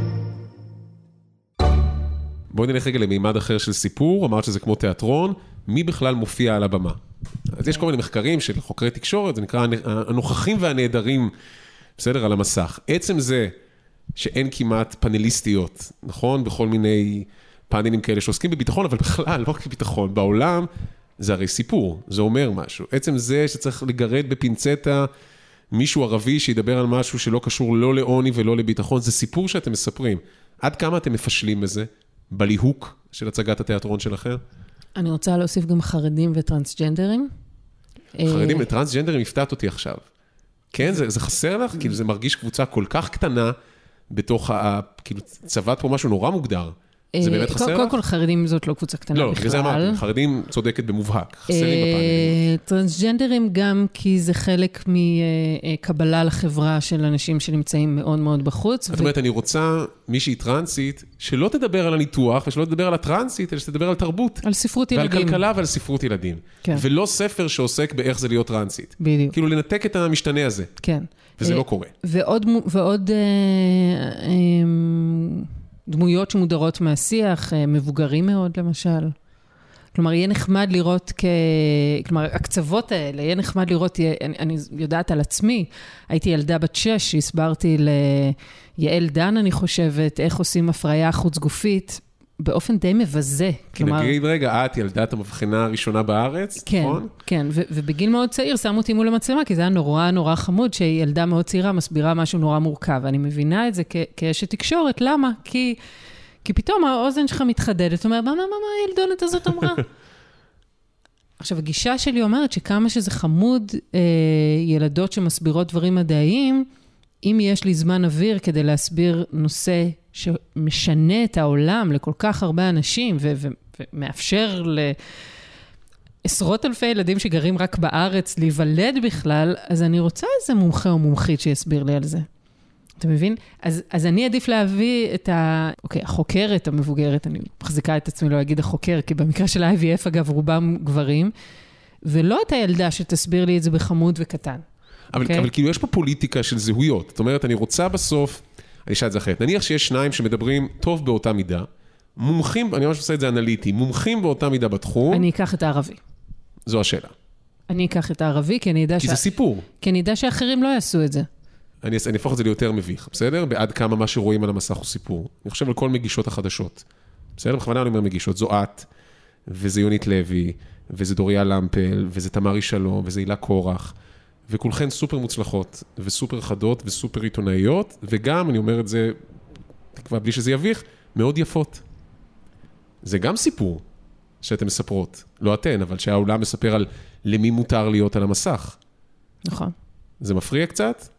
B: בואי נלך רגע למימד אחר של סיפור, אמרת שזה כמו תיאטרון, מי בכלל מופיע על הבמה? אז יש כל מיני מחקרים של חוקרי תקשורת, זה נקרא הנוכחים והנהדרים, בסדר, על המסך. עצם זה שאין כמעט פאנליסטיות, נכון? בכל מיני פאנלים כאלה שעוסקים בביטחון, אבל בכלל, לא רק בביטחון, בעולם, זה הרי סיפור, זה אומר משהו. עצם זה שצריך לגרד בפינצטה מישהו ערבי שידבר על משהו שלא קשור לא לעוני ולא לביטחון, זה סיפור שאתם מספרים. עד כמה אתם מפשלים בזה? בליהוק של הצגת התיאטרון שלכם?
C: אני רוצה להוסיף גם חרדים וטרנסג'נדרים.
B: חרדים וטרנסג'נדרים הפתעת אותי עכשיו. כן, זה, זה חסר לך? כאילו זה מרגיש קבוצה כל כך קטנה, בתוך ה... כאילו צבעת פה משהו נורא מוגדר. זה באמת חסר לך?
C: קודם כל חרדים זאת לא קבוצה קטנה בכלל.
B: לא, בגלל זה אמרתי, חרדים צודקת במובהק. חסרים בפאנלים.
C: טרנסג'נדרים גם כי זה חלק מקבלה לחברה של אנשים שנמצאים מאוד מאוד בחוץ.
B: זאת אומרת, אני רוצה מישהי טרנסית, שלא תדבר על הניתוח, ושלא תדבר על הטרנסית, אלא שתדבר על תרבות.
C: על ספרות ילדים.
B: ועל כלכלה ועל ספרות ילדים. ולא ספר שעוסק באיך זה להיות טרנסית.
C: בדיוק.
B: כאילו לנתק את המשתנה הזה.
C: כן.
B: וזה לא קורה.
C: ועוד, ועוד דמויות שמודרות מהשיח, מבוגרים מאוד למשל. כלומר, יהיה נחמד לראות, כ... כלומר, הקצוות האלה, יהיה נחמד לראות, אני, אני יודעת על עצמי, הייתי ילדה בת שש, הסברתי ליעל דן, אני חושבת, איך עושים הפריה חוץ גופית, באופן די מבזה.
B: כי כלומר... נגיד רגע, את ילדת המבחינה הראשונה בארץ,
C: כן,
B: נכון?
C: כן, ו- ובגיל מאוד צעיר שמו אותי מול המצלמה, כי זה היה נורא נורא חמוד, שילדה מאוד צעירה מסבירה משהו נורא מורכב. אני מבינה את זה כ- כאשת תקשורת, למה? כי... כי פתאום האוזן שלך מתחדדת, זאת אומרת, מה, מה, מה, מה הילדונת הזאת אמרה? עכשיו, הגישה שלי אומרת שכמה שזה חמוד אה, ילדות שמסבירות דברים מדעיים, אם יש לי זמן אוויר כדי להסביר נושא שמשנה את העולם לכל כך הרבה אנשים, ו- ו- ומאפשר לעשרות אלפי ילדים שגרים רק בארץ להיוולד בכלל, אז אני רוצה איזה מומחה או מומחית שיסביר לי על זה. אתה מבין? אז, אז אני עדיף להביא את ה... אוקיי, החוקרת המבוגרת, אני מחזיקה את עצמי לא אגיד החוקר, כי במקרה של ה-איי וי אף, אגב, רובם גברים, ולא את הילדה שתסביר לי את זה בחמוד וקטן.
B: אבל, okay? אבל כאילו יש פה פוליטיקה של זהויות. זאת אומרת, אני רוצה בסוף, אני אשאל את זה אחרת, נניח שיש שניים שמדברים טוב באותה מידה, מומחים, אני ממש עושה את זה אנליטי, מומחים באותה מידה בתחום.
C: אני אקח את הערבי.
B: זו השאלה.
C: אני אקח את הערבי, כי אני יודע
B: כי ש... זה סיפור.
C: כי אני יודע שאחרים לא יעשו את זה.
B: אני, אני אפוך את זה ליותר מביך, בסדר? בעד כמה מה שרואים על המסך הוא סיפור. אני חושב על כל מגישות החדשות. בסדר? בכוונה אני אומר מגישות. זו את, וזה יונית לוי, וזה דוריה למפל, וזה תמרי שלום, וזה הילה קורח, וכולכן סופר מוצלחות, וסופר חדות, וסופר עיתונאיות, וגם, אני אומר את זה, תקווה בלי שזה יביך, מאוד יפות. זה גם סיפור שאתן מספרות. לא אתן, אבל שהעולם מספר על למי מותר להיות על המסך.
C: נכון.
B: זה מפריע קצת?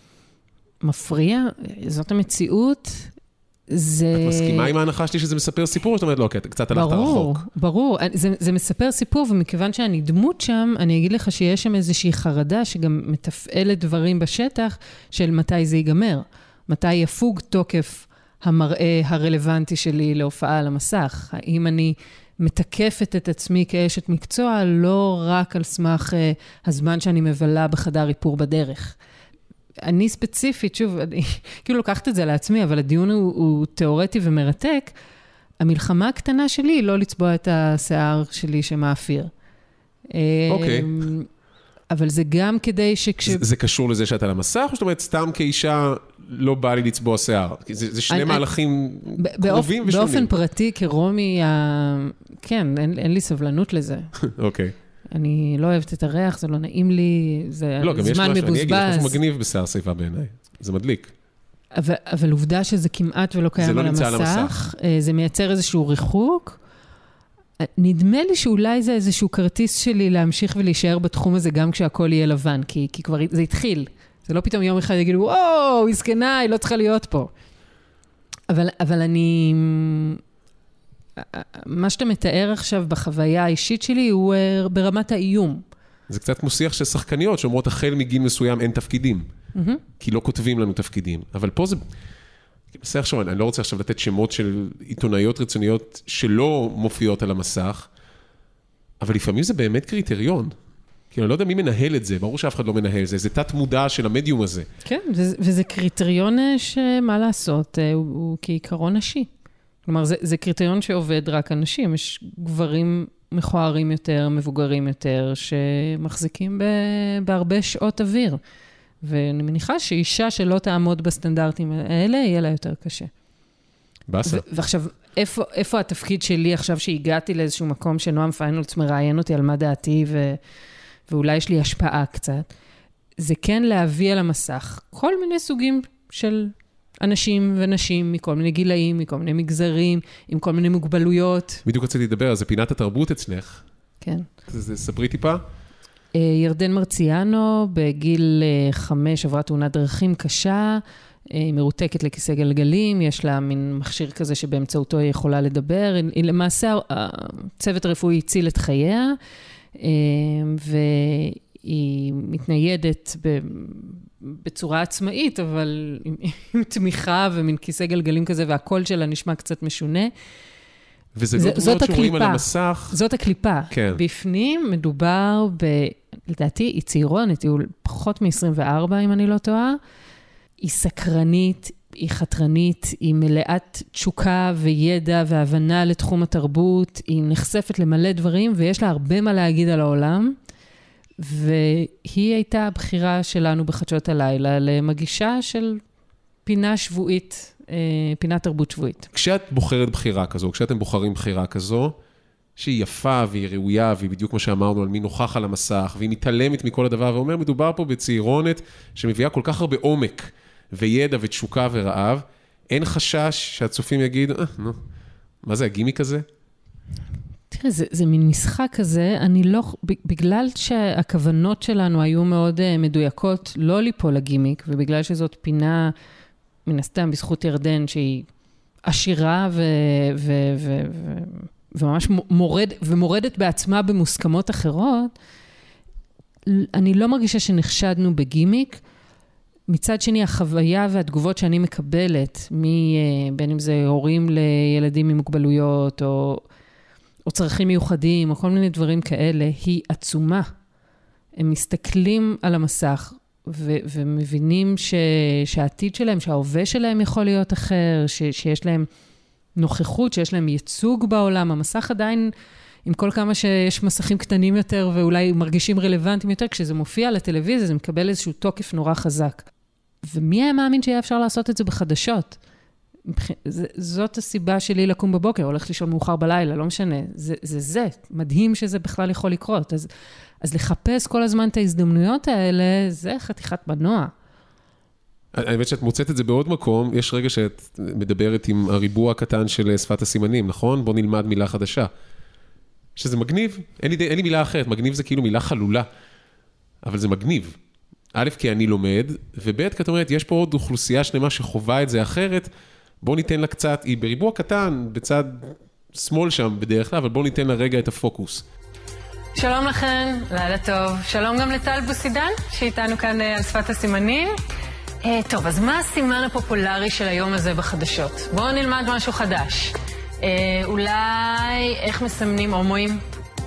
C: מפריע, זאת המציאות, זה...
B: את מסכימה עם ההנחה שלי שזה מספר סיפור, או זאת אומרת, לא, okay, קצת הלכת רחוק.
C: ברור, ברור, זה, זה מספר סיפור, ומכיוון שאני דמות שם, אני אגיד לך שיש שם איזושהי חרדה, שגם מתפעלת דברים בשטח, של מתי זה ייגמר, מתי יפוג תוקף המראה הרלוונטי שלי להופעה על המסך, האם אני מתקפת את עצמי כאשת מקצוע, לא רק על סמך uh, הזמן שאני מבלה בחדר איפור בדרך. אני ספציפית, שוב, אני כאילו לוקחת את זה לעצמי, אבל הדיון הוא, הוא תיאורטי ומרתק. המלחמה הקטנה שלי היא לא לצבוע את השיער שלי שמאפיר.
B: אוקיי.
C: אבל זה גם כדי שכש...
B: זה, זה קשור לזה שאת על המסך, או זאת אומרת, סתם כאישה לא בא לי לצבוע שיער? זה, זה שני אני, מהלכים אני, קרובים באופ, ושונים.
C: באופן פרטי, כרומי, ה... כן, אין, אין לי סבלנות לזה.
B: אוקיי.
C: אני לא אוהבת את הריח, זה לא נעים לי, זה
B: לא, גם
C: זמן מבוזבז.
B: אני אגיד, יש משהו מגניב בשיער שיבה בעיניי. זה מדליק.
C: אבל, אבל עובדה שזה כמעט ולא קיים
B: לא
C: על, המסך, על המסך. זה מייצר איזשהו ריחוק. נדמה לי שאולי זה איזשהו כרטיס שלי להמשיך ולהישאר בתחום הזה, גם כשהכל יהיה לבן, כי, כי כבר זה התחיל. זה לא פתאום יום אחד יגידו, וואו, הזקנה, היא לא צריכה להיות פה. אבל, אבל אני... מה שאתה מתאר עכשיו בחוויה האישית שלי, הוא ברמת האיום.
B: זה קצת כמו שיח של שחקניות, שאומרות, החל מגיל מסוים אין תפקידים. Mm-hmm. כי לא כותבים לנו תפקידים. אבל פה זה... עכשיו, אני לא רוצה עכשיו לתת שמות של עיתונאיות רצוניות שלא מופיעות על המסך, אבל לפעמים זה באמת קריטריון. כי אני לא יודע מי מנהל את זה, ברור שאף אחד לא מנהל זה, זה תת מודע של המדיום הזה.
C: כן, וזה, וזה קריטריון שמה לעשות, הוא, הוא כעיקרון נשי. כלומר, זה, זה קריטריון שעובד רק אנשים, יש גברים מכוערים יותר, מבוגרים יותר, שמחזיקים ב, בהרבה שעות אוויר. ואני מניחה שאישה שלא תעמוד בסטנדרטים האלה, יהיה לה יותר קשה.
B: בסדר.
C: ועכשיו, איפה, איפה התפקיד שלי עכשיו שהגעתי לאיזשהו מקום שנועם פיינולץ מראיין אותי על מה דעתי, ו, ואולי יש לי השפעה קצת, זה כן להביא על המסך כל מיני סוגים של אנשים ונשים, מכל מיני גילאים, מכל מיני מגזרים, עם כל מיני מוגבלויות.
B: בדיוק רציתי לדבר, זה פינת התרבות אצלך.
C: כן.
B: זה ספרי טיפה.
C: ירדן מרציאנו, בגיל חמש עברה תאונת דרכים קשה, מרותקת לכיסא גלגלים, יש לה מין מכשיר כזה שבאמצעותו היא יכולה לדבר, היא למעשה, הצוות הרפואי הציל את חייה, והיא מתניידת בצורה עצמאית, אבל עם תמיכה ומין כיסא גלגלים כזה, והקול שלה נשמע קצת משונה.
B: וזה לא דמות שרואים על המסך.
C: זאת הקליפה.
B: כן.
C: בפנים מדובר ב... לדעתי, היא צעירונת, היא פחות מ-עשרים וארבע, אם אני לא טועה. היא סקרנית, היא חתרנית, היא מלאת תשוקה וידע והבנה לתחום התרבות, היא נחשפת למלא דברים ויש לה הרבה מה להגיד על העולם, והיא הייתה הבחירה שלנו בחדשות הלילה למגישה של פינה שבועית, פינת תרבות שבועית.
B: כשאת בוחרת בחירה כזו, כשאתם בוחרים בחירה כזו, שהיא יפה והיא ראויה, והיא בדיוק מה שאמרנו על מי נוכח על המסך, והיא מתעלמת מכל הדבר, ואומר, מדובר פה בצעירונת שמביאה כל כך הרבה עומק, וידע ותשוקה ורעב, אין חשש שהצופים יגיד, אה, נו, מה זה הגימיק הזה?
C: תראה, זה, זה מין משחק כזה, אני לא, בגלל שהכוונות שלנו היו מאוד uh, מדויקות, לא ליפול לגימיק, ובגלל שזאת פינה, מן הסתם, בזכות ירדן, שהיא עשירה ו... ו, ו, ו וממש מורד, ומורדת בעצמה במוסכמות אחרות, אני לא מרגישה שנחשדנו בגימיק. מצד שני, החוויה והתגובות שאני מקבלת, בין אם זה הורים לילדים עם מוגבלויות, או, או צרכים מיוחדים, או כל מיני דברים כאלה, היא עצומה. הם מסתכלים על המסך, ו, ומבינים ש, שהעתיד שלהם, שההווה שלהם יכול להיות אחר, ש, שיש להם נוכחות, שיש להם ייצוג בעולם. המסך עדיין, עם כל כמה שיש מסכים קטנים יותר, ואולי מרגישים רלוונטיים יותר, כשזה מופיע לטלוויזיה, זה מקבל איזשהו תוקף נורא חזק. ומי היה מאמין שיהיה אפשר לעשות את זה בחדשות? זאת הסיבה שלי לקום בבוקר, הולך לישון מאוחר בלילה, לא משנה. זה זה, זה. מדהים שזה בכלל יכול לקרות. אז, אז לחפש כל הזמן את ההזדמנויות האלה, זה חתיכת מנוע.
B: האמת שאת מוצאת את זה בעוד מקום, יש רגע שאת מדברת עם הריבוע הקטן של שפת הסימנים, נכון? בוא נלמד מילה חדשה. שזה מגניב, אין לי, אין לי מילה אחרת, מגניב זה כאילו מילה חלולה, אבל זה מגניב. א', כי אני לומד, וב', כי את אומרת, יש פה עוד אוכלוסייה שלמה שחובה את זה אחרת, בוא ניתן לה קצת, היא בריבוע קטן, בצד שמאל שם בדרך כלל, אבל בוא ניתן לה רגע את הפוקוס.
D: שלום לכם, לילה טוב. שלום גם לטל בוסידן, שאיתנו כאן על שפת הסימנים. טוב, אז מה הסימן הפופולרי של היום הזה בחדשות? בואו נלמד משהו חדש. אה, אולי איך מסמנים הומואים?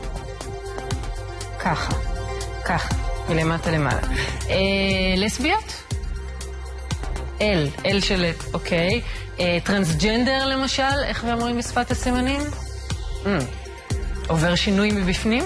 D: ככה, ככה, מלמטה למעלה. אה, לסביות? אל, אל של, אוקיי. אה, טרנסג'נדר למשל, איך ואמרים בשפת הסימנים? Mm. עובר שינוי מבפנים?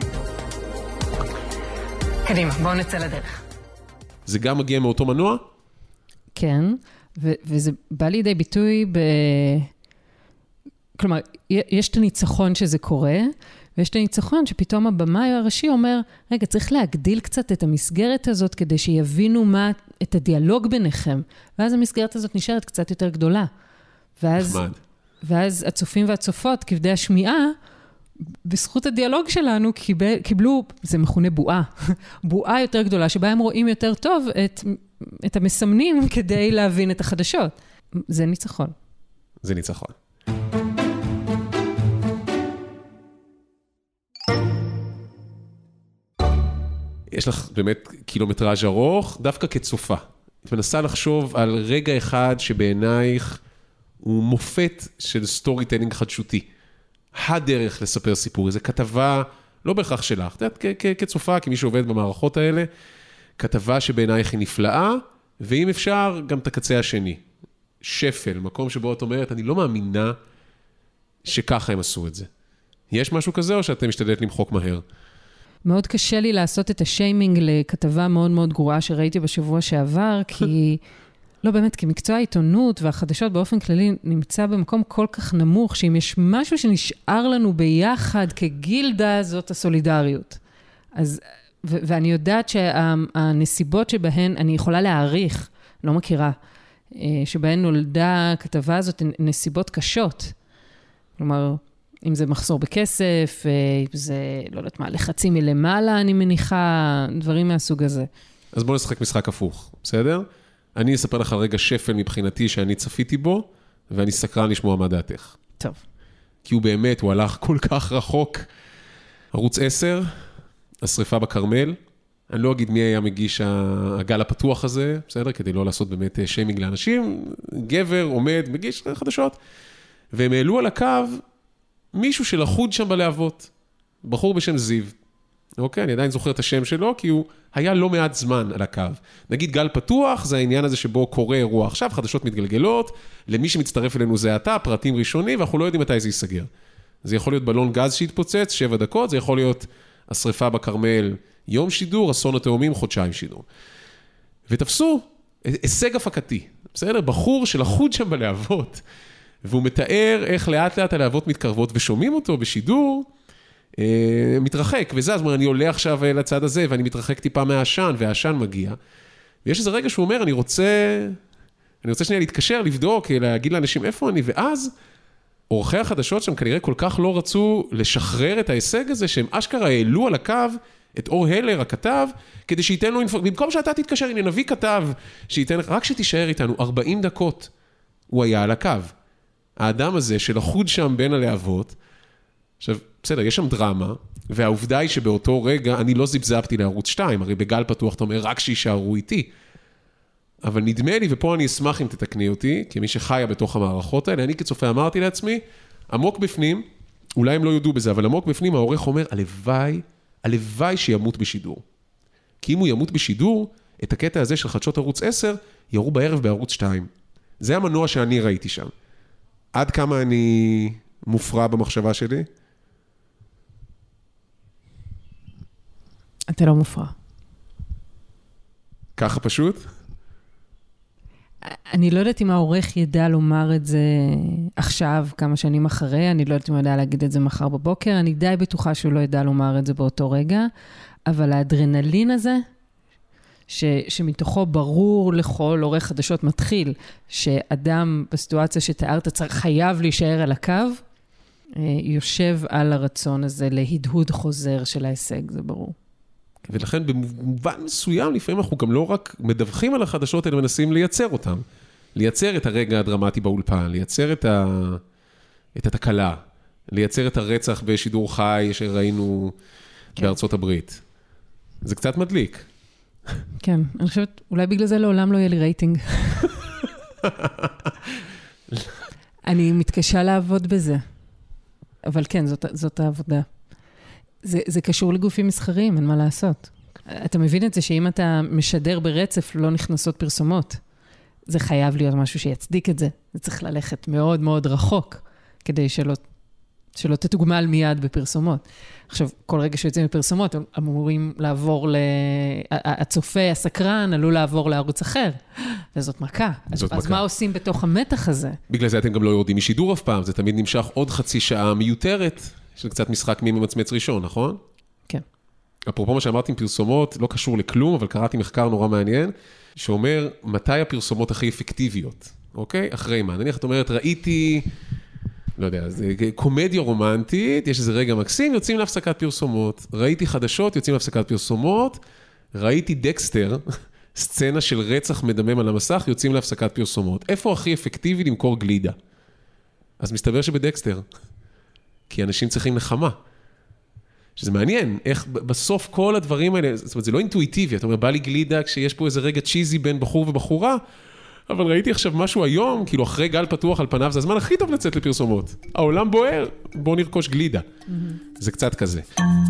D: קדימה, בואו נצא לדרך.
B: זה גם מגיע מאותו מנוע?
C: כן, ו- וזה בא לידי ביטוי ב... כלומר, יש את הניצחון שזה קורה, ויש את הניצחון שפתאום הבמאי הראשי אומר, רגע, צריך להגדיל קצת את המסגרת הזאת, כדי שיבינו מה, את הדיאלוג ביניכם, ואז המסגרת הזאת נשארת קצת יותר גדולה. ואז, ואז הצופים והצופות, כבדי השמיעה, בזכות הדיאלוג שלנו, קיבל, קיבלו, זה מכונה בועה, בועה יותר גדולה, שבה הם רואים יותר טוב את, את המסמנים כדי להבין את החדשות. זה ניצחון.
B: זה ניצחון. יש לך באמת קילומטראז' ארוך, דווקא כצופה. את מנסה לחשוב על רגע אחד שבעינייך הוא מופת של סטורי טיילינג חדשותי. הדרך לספר סיפור, איזו כתבה, לא בהכרח שלך, את יודעת, כצופה, כמי שעובד במערכות האלה, כתבה שבעינייך היא נפלאה, ואם אפשר, גם את הקצה השני. שפל, מקום שבו את אומרת, אני לא מאמינה שככה הם עשו את זה. יש משהו כזה, או שאתם משתדלת למחוק מהר?
C: מאוד קשה לי לעשות את השיימינג לכתבה מאוד מאוד גרועה שראיתי בשבוע שעבר, כי... לא, באמת, כי מקצוע העיתונות והחדשות באופן כללי נמצא במקום כל כך נמוך, שאם יש משהו שנשאר לנו ביחד כגילדה, זאת הסולידריות. אז, ו- ואני יודעת שהנסיבות שבהן, אני יכולה להעריך, לא מכירה, שבהן נולדה הכתבה הזאת, נסיבות קשות. כלומר, אם זה מחסור בכסף, אם זה, לא יודעת מה, לחצים מלמעלה, אני מניחה, דברים מהסוג הזה.
B: אז בואו נשחק משחק הפוך, בסדר? אני אספר לך על רגע שפל מבחינתי שאני צפיתי בו, ואני סקרן לשמוע מה דעתך.
C: טוב.
B: כי הוא באמת, הוא הלך כל כך רחוק. ערוץ עשר, השריפה בכרמל, אני לא אגיד מי היה מגיש הגל הפתוח הזה, בסדר? כדי לא לעשות באמת שיימינג לאנשים, גבר עומד, מגיש חדשות, והם העלו על הקו מישהו שלחוד שם בלהבות, בחור בשם זיו, אוקיי, אני עדיין זוכר את השם שלו, כי הוא היה לא מעט זמן על הקו. נגיד גל פתוח, זה העניין הזה שבו קורה אירוע עכשיו, חדשות מתגלגלות, למי שמצטרף אלינו זה אתה, פרטים ראשונים, ואנחנו לא יודעים מתי זה ייסגר. זה יכול להיות בלון גז שהתפוצץ, שבע דקות, זה יכול להיות השריפה בכרמל, יום שידור, אסון התאומים, חודשיים שידור. ותפסו, הישג הפקתי, בסדר? בחור של החוד שם בלהבות, והוא מתאר איך לאט לאט הלהבות מתקרבות, ושומעים אותו בשידור, אה, מתרחק, וזה, זאת אומרת, אני עולה עכשיו לצד הזה, ואני מתרחק טיפה מהעשן, והעשן מגיע, ויש איזה רגע שהוא אומר, אני רוצה, אני רוצה שנייה להתקשר, לבדוק, להגיד לאנשים איפה אני, ואז, עורכי החדשות שם כנראה כל כך לא רצו לשחרר את ההישג הזה, שהם אשכרה העלו על הקו את אור הלר, הכתב, כדי שייתן לו, במקום שאתה תתקשר, הנה נביא כתב, שייתן, רק שתישאר איתנו, ארבעים דקות הוא היה על הקו. האדם הזה של החוד שם בין הלהבות, עכשיו, בסדר, יש שם דרמה, והעובדה היא שבאותו רגע, אני לא זיבזבתי לערוץ שתיים, הרי בגל פתוח אתה אומר, רק שישארו איתי. אבל נדמה לי, ופה אני אשמח אם תתקני אותי, כמי שחיה בתוך המערכות האלה, אני כצופה אמרתי לעצמי, עמוק בפנים, אולי הם לא יודעו בזה, אבל עמוק בפנים העורך אומר, הלוואי, הלוואי שימות בשידור. כי אם הוא ימות בשידור, את הקטע הזה של חדשות ערוץ עשר, יראו בערב בערוץ שתיים. זה המנוע שאני ראיתי שם. עד כמה אני מופרע במחשבה שלי?
C: אתה לא מופרע.
B: ככה פשוט?
C: אני לא יודעת אם העורך ידע לומר את זה עכשיו, כמה שנים אחרי, אני לא יודעת אם הוא ידע להגיד את זה מחר בבוקר, אני די בטוחה שהוא לא ידע לומר את זה באותו רגע, אבל האדרנלין הזה, ש, שמתוכו ברור לכל עורך חדשות מתחיל, שאדם בסיטואציה שתיארת צריך חייב להישאר על הקו, יושב על הרצון הזה להדהוד חוזר של ההישג, זה ברור.
B: ולכן במובן מסוים, לפעמים אנחנו גם לא רק מדווחים על החדשות, אלא מנסים לייצר אותם. לייצר את הרגע הדרמטי באולפן, לייצר את, ה... את התקלה, לייצר את הרצח בשידור חי שראינו כן. בארצות הברית. זה קצת מדליק.
C: כן, אני חושבת, אולי בגלל זה לעולם לא יהיה לי רייטינג. אני מתקשה לעבוד בזה. אבל כן, זאת, זאת העבודה. זה, זה קשור לגופים מסחריים, אין מה לעשות. אתה מבין את זה שאם אתה משדר ברצף, לא נכנסות פרסומות. זה חייב להיות משהו שיצדיק את זה. זה צריך ללכת מאוד מאוד רחוק, כדי שלא, שלא תתוגמל מיד בפרסומות. עכשיו, כל רגע שיוצאים בפרסומות, אמורים לעבור, ל... הצופה, הסקרן, עלול לעבור לערוץ אחר. וזאת מכה. אז, אז מה עושים בתוך המתח הזה? בגלל זה
B: אתם גם לא יורדים משידור אף פעם. זה תמיד נמשך עוד חצי שעה מיותרת, של קצת משחק מי ממצמץ ראשון, נכון?
C: כן.
B: אפרופו מה שאמרתי עם פרסומות, לא קשור לכלום, אבל קראתי מחקר נורא מעניין, שאומר מתי הפרסומות הכי אפקטיביות, אוקיי? אחרי מה? נניח, את אומרת, ראיתי, לא יודע, זה קומדיה רומנטית, יש איזה רגע מקסים, יוצאים להפסקת פרסומות. ראיתי חדשות, יוצאים להפסקת פרסומות. ראיתי דקסטר, סצנה של רצח מדמם על המסך, יוצאים להפסקת פרסומות. איפה הכי אפקטיבי למכור גלידה? אז מסתבר שבדקסטר. כי אנשים צריכים נחמה. שזה מעניין, איך בסוף כל הדברים האלה, זאת אומרת, זה לא אינטואיטיבי, אתה אומר, בא לי גלידה כשיש פה איזה רגע צ'יזי בין בחור ובחורה, אבל ראיתי עכשיו משהו היום, כאילו אחרי גל פתוח על פניו, זה הזמן הכי טוב לצאת לפרסומות. העולם בוער, בוא נרכוש גלידה. Mm-hmm. זה קצת כזה.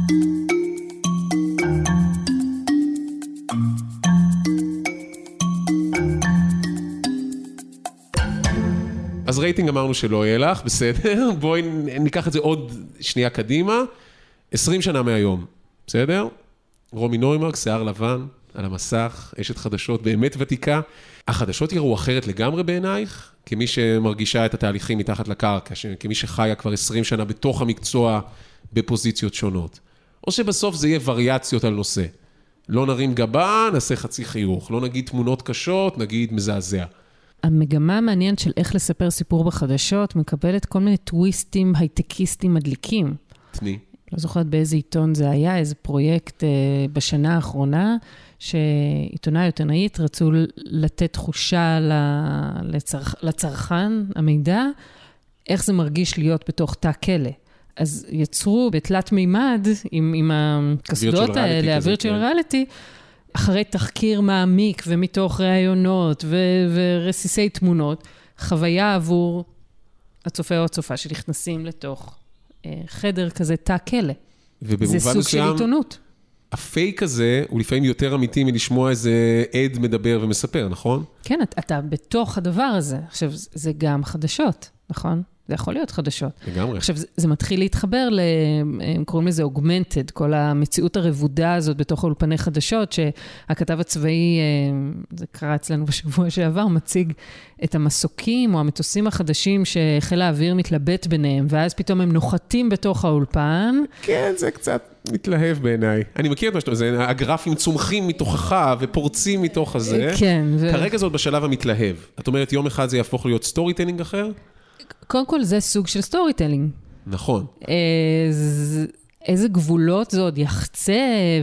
B: אז רייטינג אמרנו שלא יהיה לך, בסדר? בואי ניקח את זה עוד שנייה קדימה. עשרים שנה מהיום, בסדר? רומי נוימרק, שיער לבן, על המסך, אשת חדשות באמת ותיקה. החדשות יראו אחרת לגמרי בעינייך, כמי שמרגישה את התהליכים מתחת לקרקע, כמי שחיה כבר עשרים שנה בתוך המקצוע בפוזיציות שונות. או שבסוף זה יהיה וריאציות על נושא. לא נרים גבה, נעשה חצי חיוך. לא נגיד תמונות קשות, נגיד מזעזע.
C: המגמה המעניינת של איך לספר סיפור בחדשות מקבלת כל מיני טוויסטים הייטקיסטים מדליקים.
B: תני.
C: לא זוכרת באיזה עיתון זה היה, איזה פרויקט אה, בשנה האחרונה, שעיתונאי עיתונאית רצו לתת תחושה לצרכ... לצרכן, המידע, איך זה מרגיש להיות בתוך תא כלא. אז יצרו בתלת מימד, עם, עם הקסדות האלה, הווירטואל ריאליטי, אחרי תחקיר מעמיק ומתוך ראיונות ו- ורסיסי תמונות, חוויה עבור הצופה או הצופה שנכנסים לתוך אה, חדר כזה תא כלא. זה סוג מסוים, של עיתונות.
B: הפייק הזה הוא לפעמים יותר אמיתי מלשמוע איזה עד מדבר ומספר, נכון?
C: כן, אתה בתוך הדבר הזה. עכשיו, זה גם חדשות, נכון? זה יכול להיות חדשות.
B: לגמרי.
C: עכשיו, זה, זה מתחיל להתחבר, ל, הם קוראים לזה augmented, כל המציאות הרבודה הזאת בתוך האולפני חדשות, שהכתב הצבאי, זה קרה אצלנו בשבוע שעבר, מציג את המסוקים או המטוסים החדשים שחיל האוויר מתלבט ביניהם, ואז פתאום הם נוחתים בתוך האולפן.
B: כן, זה קצת מתלהב בעיניי. אני מכיר את מה שאתה אומר, הגרפים צומחים מתוכך ופורצים מתוך הזה.
C: כן. ו... כרגע
B: זאת בשלב המתלהב. את אומרת, יום אחד זה יהפוך להיות סטורי טיילינג אחר?
C: קודם כל, זה סוג של סטורי טיילינג.
B: נכון.
C: איזה גבולות זה עוד יחצה,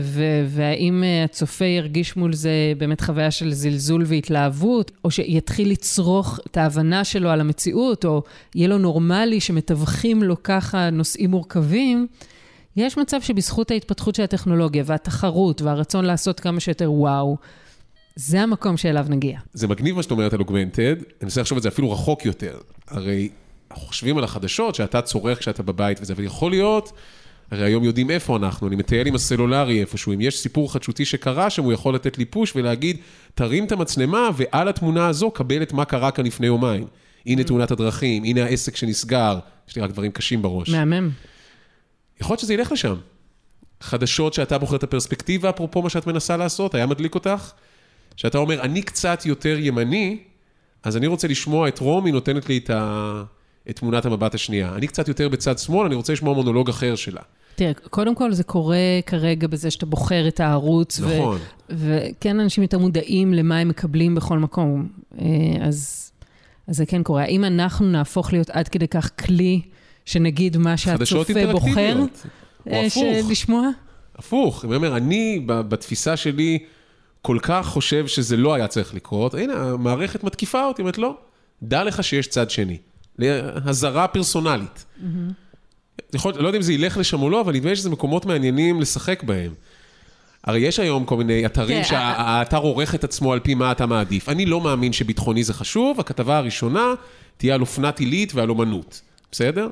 C: והאם הצופה ירגיש מול זה באמת חוויה של זלזול והתלהבות, או שיתחיל לצרוך את ההבנה שלו על המציאות, או יהיה לו נורמלי שמתווכים לו ככה נושאים מורכבים, יש מצב שבזכות ההתפתחות של הטכנולוגיה והתחרות והרצון לעשות כמה שיותר וואו, זה המקום שאליו נגיע.
B: זה מגניב מה שאת אומרת על אוגמנטד, אני מנסה לחשוב את זה אפילו רחוק יותר. הרי אנחנו חושבים על החדשות שאתה צורך כשאתה בבית וזה, ויכול להיות, הרי היום יודעים איפה אנחנו, אני מטייל עם הסלולרי איפשהו, אם יש סיפור חדשותי שקרה שם, הוא יכול לתת לי פוש ולהגיד, תרים את המצלמה ועל התמונה הזו קבל את מה קרה כאן לפני יומיים. הנה תאונת הדרכים, הנה העסק שנסגר, יש לי רק דברים קשים בראש.
C: מהמם.
B: יכול להיות שזה ילך לשם. חדשות שאתה בוחר את הפרספקטיבה, אפרופו מה שאת מנסה לעשות, היה מדליק אותך, שאתה אומר, אני קצת יותר ימני, אז אני רוצה לשמוע את רומי, נותנת לי את, ה... את תמונת המבט השנייה. אני קצת יותר בצד שמאל, אני רוצה לשמוע מונולוג אחר שלה.
C: תראה, קודם כל זה קורה כרגע בזה שאתה בוחר את הערוץ,
B: נכון.
C: ו... וכן אנשים יותר מודעים למה הם מקבלים בכל מקום. אז, אז זה כן קורה. האם אנחנו נהפוך להיות עד כדי כך כלי, שנגיד מה שהצופה בוחר,
B: או הפוך.
C: לשמוע?
B: הפוך. אני אומר, אני בתפיסה שלי כל כך חושב שזה לא היה צריך לקרות. הנה, המערכת מתקיפה אותי, אומרת לא. דע לך שיש צד שני. הזרה פרסונלית. יכול, לא יודע אם זה ילך לשם או לא, אבל נדמה שזה מקומות מעניינים לשחק בהם. הרי יש היום כל מיני אתרים שהאתר עורך את עצמו על פי מה אתה מעדיף. אני לא מאמין שביטחוני זה חשוב, הכתבה הראשונה תהיה על אופנת עילית ועל אומנות. בסדר?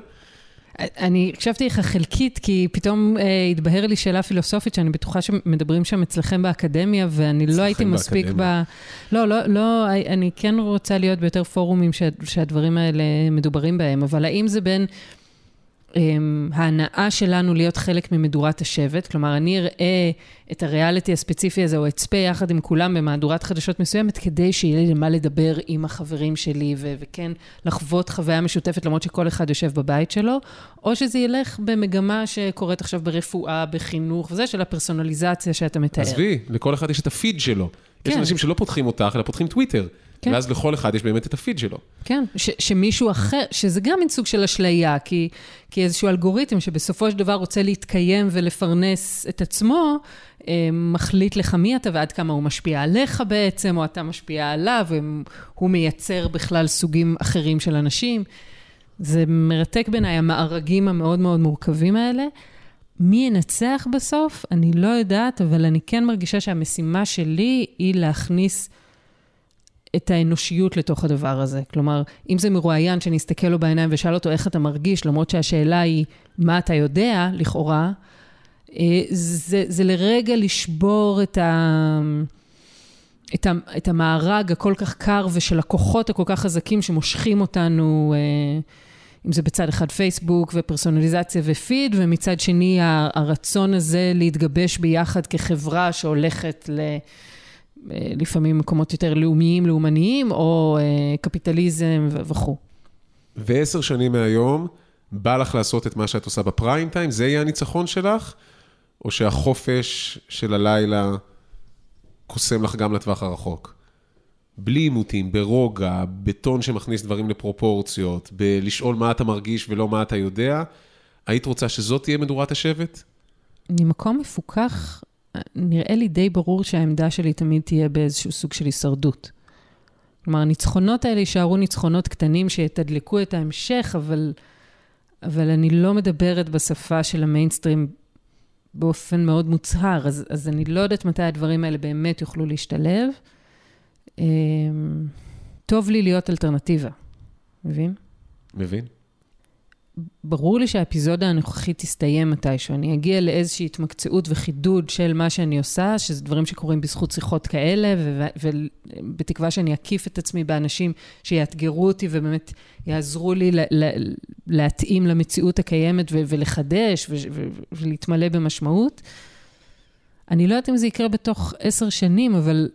C: אני הקשבתי לך חלקית, כי פתאום אה, התבהר לי שאלה פילוסופית, שאני בטוחה שמדברים שם אצלכם באקדמיה, ואני לא הייתי מספיק ב... לא, לא, לא, אני כן רוצה להיות ביותר פורומים שה, שהדברים האלה מדוברים בהם, אבל האם זה בין אה, ההנאה שלנו להיות חלק ממדורת השבט, כלומר, אני אראה את הריאליטי הספציפי הזה, או אצפה יחד עם כולם במהדורת חדשות מסוימת, כדי שיהיה לי למה לדבר עם החברים שלי, ו- וכן לחוות חוויה משותפת, למרות שכל אחד יושב בבית שלו, או שזה ילך במגמה שקורית עכשיו ברפואה, בחינוך, וזה של הפרסונליזציה שאתה מתאר.
B: עזבי, לכל אחד יש את הפיד שלו. כן. יש אנשים שלא פותחים אותך, אלא פותחים טוויטר. כן. ואז לכל אחד יש באמת את הפיד שלו.
C: כן, ש- שמישהו אחר, שזה גם מין סוג של אשליה, כי, כי איזשהו אלגוריתם שבסופו של דבר רוצה להתקיים ולפרנס את עצמו, מחליט לך מי אתה ועד כמה הוא משפיע עליך בעצם, או אתה משפיע עליו, והוא מייצר בכלל סוגים אחרים של אנשים. זה מרתק בעיניי, המארגים המאוד מאוד מורכבים האלה. מי ינצח בסוף? אני לא יודעת, אבל אני כן מרגישה שהמשימה שלי היא להכניס את האנושיות לתוך הדבר הזה. כלומר, אם זה מרואיין שנסתכל לו בעיניים ושאל אותו איך אתה מרגיש, למרות שהשאלה היא מה אתה יודע, לכאורה, זה, זה לרגע לשבור את, ה, את, ה, את המארג הכל כך קר ושל הכוחות הכל כך חזקים שמושכים אותנו, אם זה בצד אחד פייסבוק ופרסונליזציה ופיד, ומצד שני הרצון הזה להתגבש ביחד כחברה שהולכת ל... לפעמים מקומות יותר לאומיים, לאומניים, או קפיטליזם וכו'.
B: ועשר שנים מהיום, בא לך לעשות את מה שאת עושה בפריים טיים, זה יהיה הניצחון שלך, או שהחופש של הלילה קוסם לך גם לטווח הרחוק? בלי עימותים, ברוגע, בטון שמכניס דברים לפרופורציות, בלשאול מה אתה מרגיש ולא מה אתה יודע, היית רוצה שזאת תהיה מדורת השבט?
C: ממקום מפוקח, נראה לי די ברור שהעמדה שלי תמיד תהיה באיזשהו סוג של הישרדות. כלומר, הניצחונות האלה יישארו ניצחונות קטנים שיתדלקו את ההמשך, אבל, אבל אני לא מדברת בשפה של המיינסטרים באופן מאוד מוצהר, אז, אז אני לא יודעת מתי הדברים האלה באמת יוכלו להשתלב. טוב לי להיות אלטרנטיבה. מבין?
B: מבין.
C: ברור לי שהאפיזודה הנוכחית תסתיים מתישהו. אני אגיע לאיזושהי התמקצעות וחידוד של מה שאני עושה, שזה דברים שקורים בזכות שיחות כאלה, ובתקווה שאני אקיף את עצמי באנשים שיאתגרו אותי, ובאמת יעזרו לי להתאים למציאות הקיימת, ולחדש, ולהתמלא במשמעות. אני לא יודעת אם זה יקרה בתוך עשר שנים, אבל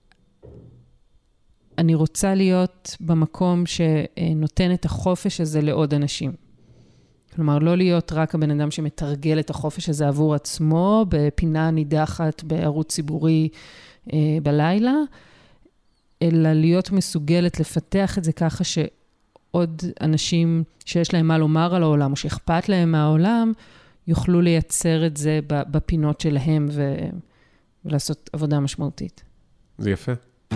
C: אני רוצה להיות במקום שנותן את החופש הזה לעוד אנשים. כלומר, לא להיות רק הבן אדם שמתרגל את החופש הזה עבור עצמו, בפינה נידחת בערוץ ציבורי אה, בלילה, אלא להיות מסוגלת לפתח את זה ככה שעוד אנשים שיש להם מה לומר על העולם, או שאכפת להם מהעולם, יוכלו לייצר את זה בפינות שלהם ו... ולעשות עבודה משמעותית.
B: זה יפה.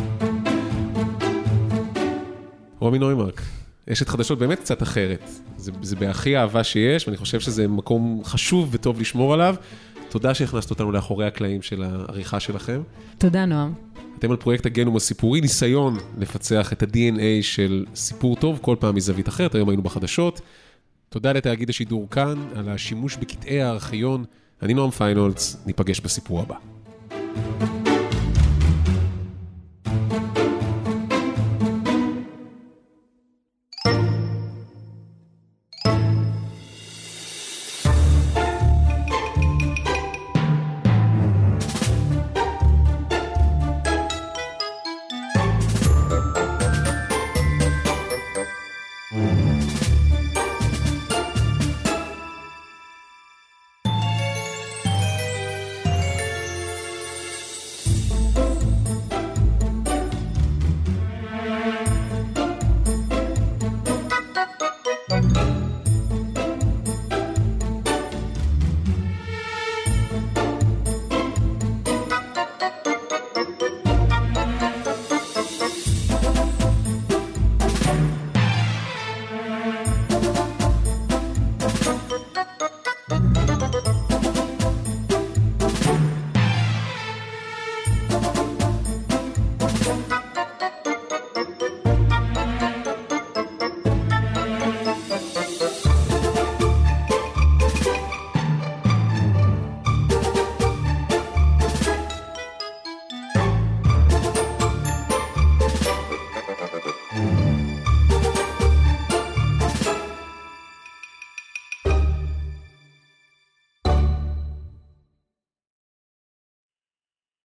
B: רומי נוימרק, אשת חדשות באמת קצת אחרת. זה, זה בהכי אהבה שיש, ואני חושב שזה מקום חשוב וטוב לשמור עליו. תודה שהכנסת אותנו לאחורי הקלעים של העריכה שלכם.
C: תודה, נועם.
B: אתם על פרויקט הגנום הסיפורי, ניסיון לפצח את ה-די אן איי של סיפור טוב, כל פעם מזווית אחרת, היום היינו בחדשות. תודה לתאגיד השידור כאן, על השימוש בקטעי הארכיון. אני נועם פיינולץ, ניפגש בסיפור הבא.